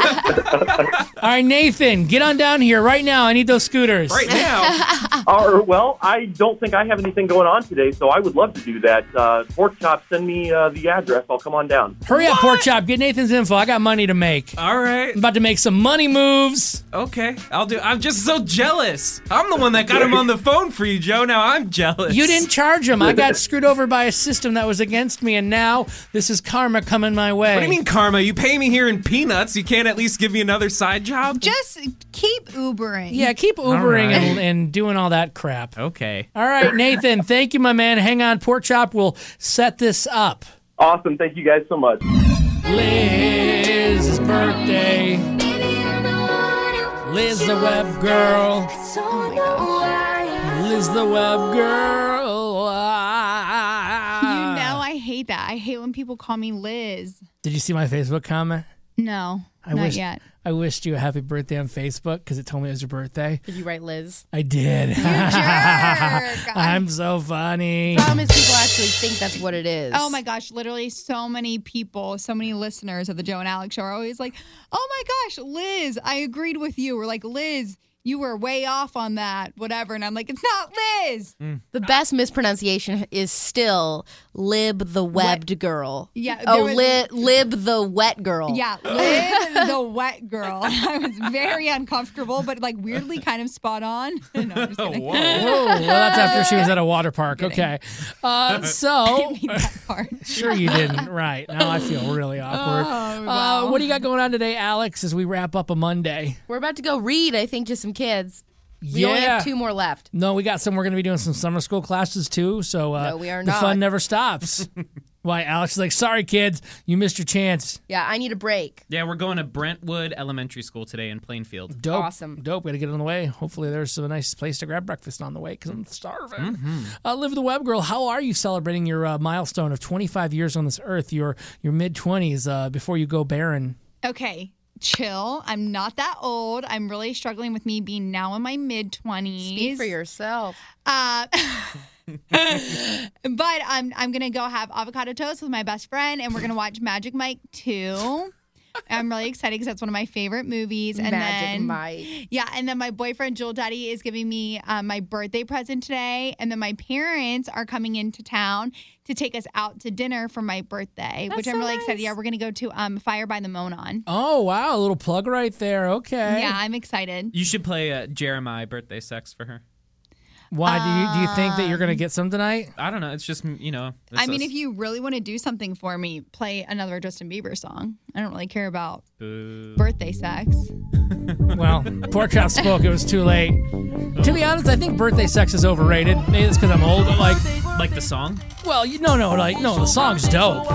D: All right, Nathan, get on down here right now. I need those scooters.
G: Right now.
M: Or, well, I don't think I have anything going on today, so I would love to do that. Uh, Pork Chop, send me uh, the address. I'll come on down.
D: Hurry up, Pork Chop. Get Nathan's info. I got money to make.
G: All right.
D: I'm about to make some money moves.
G: Okay, I'll do. I'm just so jealous. I'm the one that got him on the phone for you, Joe. Now I'm jealous.
D: You didn't charge him. I got screwed over by a system that was against me, and now this is karma coming my way.
G: What do you mean karma? You pay me here in peanuts. You can't at least give me another side job?
F: Just keep Ubering.
D: Yeah, keep Ubering
G: right.
D: and, and doing all that crap.
G: Okay.
D: All right, Nathan, thank you, my man. Hang on, Pork Chop will set this up.
M: Awesome. Thank you guys so much.
D: Liz's birthday. Liz the web girl. Liz the web girl.
F: You know, I hate that. I hate when people call me Liz.
D: Did you see my Facebook comment?
F: No,
D: I
F: not
D: wish,
F: yet.
D: I wished you a happy birthday on Facebook because it told me it was your birthday.
E: Did you write Liz?
D: I did.
F: You jerk.
D: I'm so funny.
E: Promise people actually think that's what it is.
F: Oh my gosh, literally so many people, so many listeners of the Joe and Alex show are always like, oh my gosh, Liz, I agreed with you. Or like, Liz, you were way off on that, whatever. And I'm like, it's not Liz.
D: Mm.
E: The best mispronunciation is still Lib the webbed girl.
F: Yeah. there
E: Oh,
F: was-
E: li- Lib the wet girl.
F: Yeah, Liz the wet girl. I was very uncomfortable, but like weirdly kind of spot on. No, I'm just kidding.
D: Whoa. Whoa. Well, that's after she was at a water park. Okay. Uh, so, sure you didn't. Right. Now I feel really awkward.
E: Oh, wow.
D: uh, what do you got going on today, Alex, as we wrap up a Monday?
E: We're about to go read, I think, to some kids. We
D: yeah.
E: only have two more left.
D: No, we got some. We're going to be doing some summer school classes too. So uh,
E: No, we are
D: the
E: not.
D: fun never stops. Why, Alex is like, sorry, kids, you missed your chance.
E: Yeah, I need a break.
G: Yeah, we're going to Brentwood Elementary School today in Plainfield.
D: Dope.
E: Awesome.
D: Dope. Got to get on the way. Hopefully there's a nice place to grab breakfast on the way because I'm starving.
G: Mm-hmm.
D: Uh, Liv the Web Girl, how are you celebrating your uh, milestone of twenty-five years on this earth, your your mid-twenties uh, before you go barren?
F: Okay, chill. I'm not that old. I'm really struggling with me being now in my mid-twenties.
E: Speak for yourself.
F: Uh, but I'm I'm gonna go have avocado toast with my best friend, and we're gonna watch Magic Mike two. I'm really excited because that's one of my favorite movies. And
E: Magic
F: then,
E: Mike.
F: Yeah, and then my boyfriend Jewel Daddy is giving me um, my birthday present today, and then my parents are coming into town to take us out to dinner for my birthday,
E: That's
F: which I'm
E: so
F: really excited.
E: nice.
F: Yeah, we're gonna go to um, Fire by the Monon.
D: Oh, wow. A little plug right there. Okay.
F: Yeah, I'm excited.
G: You should play uh, Jeremiah birthday sex for her.
D: Why do you do you think that you're gonna get some tonight?
G: I don't know. It's just you know. It's
F: I mean,
G: us.
F: if you really want to do something for me, play another Justin Bieber song. I don't really care about
G: Boo.
F: birthday sex.
D: Well, Pork Chop spoke. It was too late. To be honest, I think birthday sex is overrated. Maybe it's because I'm old, but like,
G: like the song.
D: Well, you no, no, like no, the song's dope.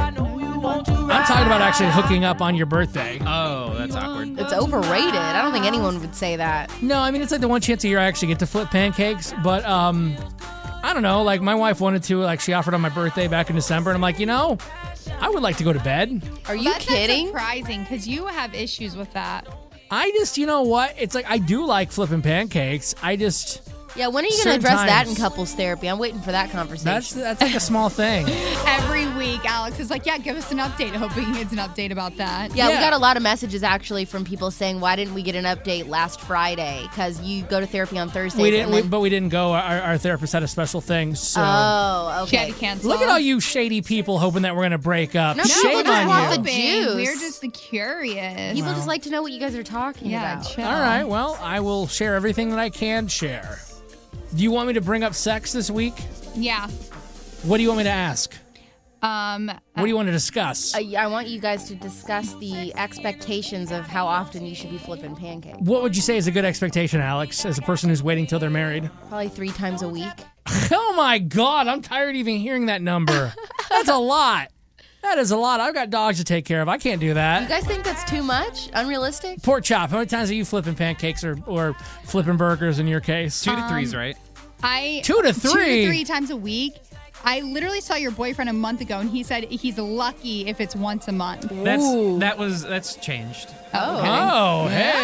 D: I'm talking about actually hooking up on your birthday.
G: Oh, that's awkward.
E: It's overrated. I don't think anyone would say that.
D: No, I mean it's like the one chance a year I actually get to flip pancakes, but um, I don't know. Like my wife wanted to. Like she offered on my birthday back in December, and I'm like, you know, I would like to go to bed.
E: Are you
F: Well, that's not
E: kidding?
F: surprising, because you have issues with that.
D: I just, you know what? It's like I do like flipping pancakes. I just.
E: Yeah, when are you going to
D: Certain
E: address that in
D: times.
E: couples therapy? I'm waiting for that conversation.
D: That's that's like a small thing.
F: Every week, Alex is like, yeah, give us an update, hoping it's an update about that.
E: Yeah, we got a lot of messages actually from people saying, why didn't we get an update last Friday? Because you go to therapy on Thursdays.
D: We didn't,
E: and then-
D: we, but we didn't go. Our, our therapist had a special thing. So.
E: Oh, okay.
F: She had to cancel.
D: Look at all you shady people hoping that we're going to break up.
E: No, people
D: Shame
E: just
D: on
E: want
D: you.
E: the juice.
F: We're just curious.
E: People just like to know what you guys are talking
F: Yeah,
E: about.
F: chill.
D: All right, well, I will share everything that I can share. Do you want me to bring up sex this week?
F: Yeah.
D: What do you want me to ask?
F: Um.
D: What do you want to discuss?
E: I, I want you guys to discuss the expectations of how often you should be flipping pancakes.
D: What would you say is a good expectation, Alex, as a person who's waiting till they're married?
E: Probably three times a week.
D: Oh my God, I'm tired of even hearing that number. That's a lot. That is a lot. I've got dogs to take care of. I can't do
E: You
D: that.
E: guys think that's too much? Unrealistic?
D: Pork chop, how many times are you flipping pancakes or, or flipping burgers in your case?
G: Two to three's right.
F: I
D: Two to
F: Two
D: three?
F: to three times a week. I literally saw your boyfriend a month ago, and he said he's lucky if it's once a month.
G: That's that was that's changed.
F: Oh.
D: Oh,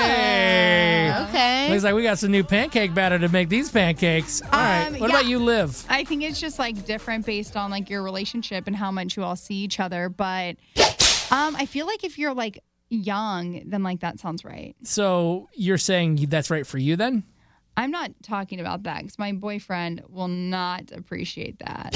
D: hey.
E: Okay.
D: Looks like we got some new pancake batter to make these pancakes. All right.
F: Um,
D: What
F: yeah.
D: about you, Liv?
F: I think it's just like different based on like your relationship and how much you all see each other. But um, I feel like if you're like young, then like that sounds right.
D: So you're saying that's right for you then?
F: I'm not talking about that because my boyfriend will not appreciate that.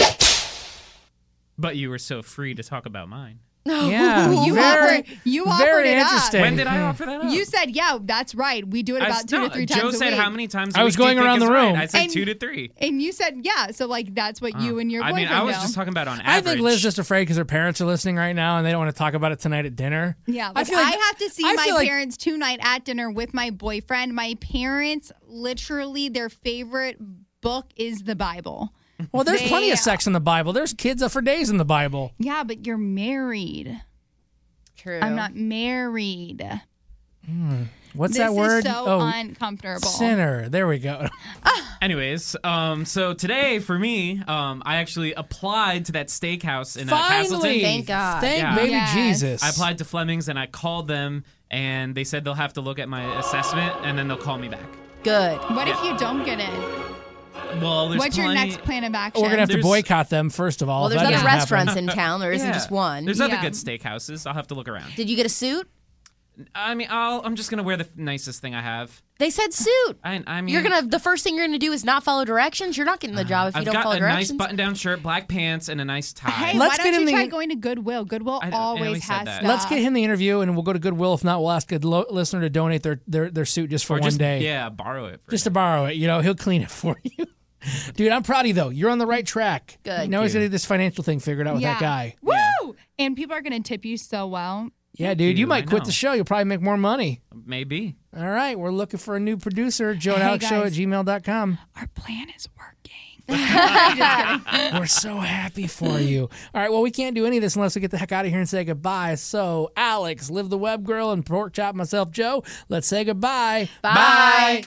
G: But you were so free to talk about mine.
D: Yeah,
F: you
D: very,
F: offered, you
D: very
F: offered it
D: interesting.
F: up.
G: When did I offer that up?
F: You said, yeah, that's right. We do it
G: I
F: about
G: s-
F: two
G: no,
F: to three
G: Joe
F: times a
G: said
F: week.
G: how many times a
D: I was
G: week do you
D: going
G: think
D: around
G: is
D: the
G: right?
D: room.
G: I said
F: And-
G: two to three.
F: And you said, yeah. So like that's what you and your
G: I
F: boyfriend
G: mean, I was
F: know.
G: just talking about on
D: I
G: average.
D: think Liv's just afraid because her parents are listening right now and they don't want to talk about it tonight at dinner.
F: Yeah,
D: I
F: like, I,
D: feel like-
F: have to see
D: I
F: my
D: feel like-
F: parents tonight at dinner with my boyfriend. My parents, literally, their favorite book is the Bible.
D: Well, there's
F: They-
D: plenty of sex in the Bible. There's kids up for days in the Bible.
F: Yeah, but you're married.
E: True.
F: I'm not married.
D: What's
F: this
D: that word?
F: is so
D: oh,
F: uncomfortable.
D: sinner. There we go.
G: Anyways, um, so today for me, um, I actually applied to that steakhouse in uh,
D: Finally.
G: Castleton.
E: Thank God.
D: Thank
G: Yeah.
D: baby
F: Yes.
D: Jesus.
G: I applied to Fleming's and I called them, and they said they'll have to look at my assessment and then they'll call me back.
E: Good.
F: What if you don't get in?
G: Well, there's
F: What's your
G: plenty-
F: next plan of action?
D: We're going to have to
G: There's-
D: boycott them, first of all.
E: Well,
D: if
E: there's
D: that
E: other
D: doesn't happen.
E: restaurants in town. There isn't
G: Yeah.
E: just one.
G: There's other
F: Yeah.
G: good steakhouses. I'll have to look around.
E: Did you get a suit?
G: I mean, I'll, I'm just gonna wear the nicest thing I have.
E: They said suit.
G: I, I mean,
E: You're gonna. The first thing you're gonna do is not follow directions. You're not getting the job if you
G: I've
E: don't
G: got
E: follow
G: a
E: directions.
G: nice button-down shirt, black pants, and a nice tie.
F: Hey,
D: Let's
F: why
D: get
F: don't
D: in
F: you
D: the-
F: try going to Goodwill? Goodwill
G: I don't- yeah,
F: always
G: we said
F: has
G: that.
F: stuff.
D: Let's get him the interview, and we'll go to Goodwill. If not, we'll ask a lo- listener to donate their, their, their suit just for
G: or
D: one
G: just,
D: day.
G: Yeah, borrow it. For
D: Just to borrow it. You know, he'll clean it for you. Dude, I'm proud of you, though. You're on the right track.
E: Good.
D: Now he's going to get this financial thing figured out with that guy.
F: Woo! And people are going to tip you so well.
D: Yeah, dude, you
G: you.
D: might
G: I
D: quit
G: know.
D: the show. You'll probably make more money.
G: Maybe.
D: All right, we're looking for a new producer. Joe and
F: Hey,
D: Alex Show at
F: guys.
D: gmail dot com.
F: Our plan is working.
D: We're so happy for you. All right, well, we can't do any of this unless we get the heck out of here and say goodbye. So, Alex, Liv the Web Girl, and Pork Chop, myself, Joe, let's say goodbye.
E: Bye.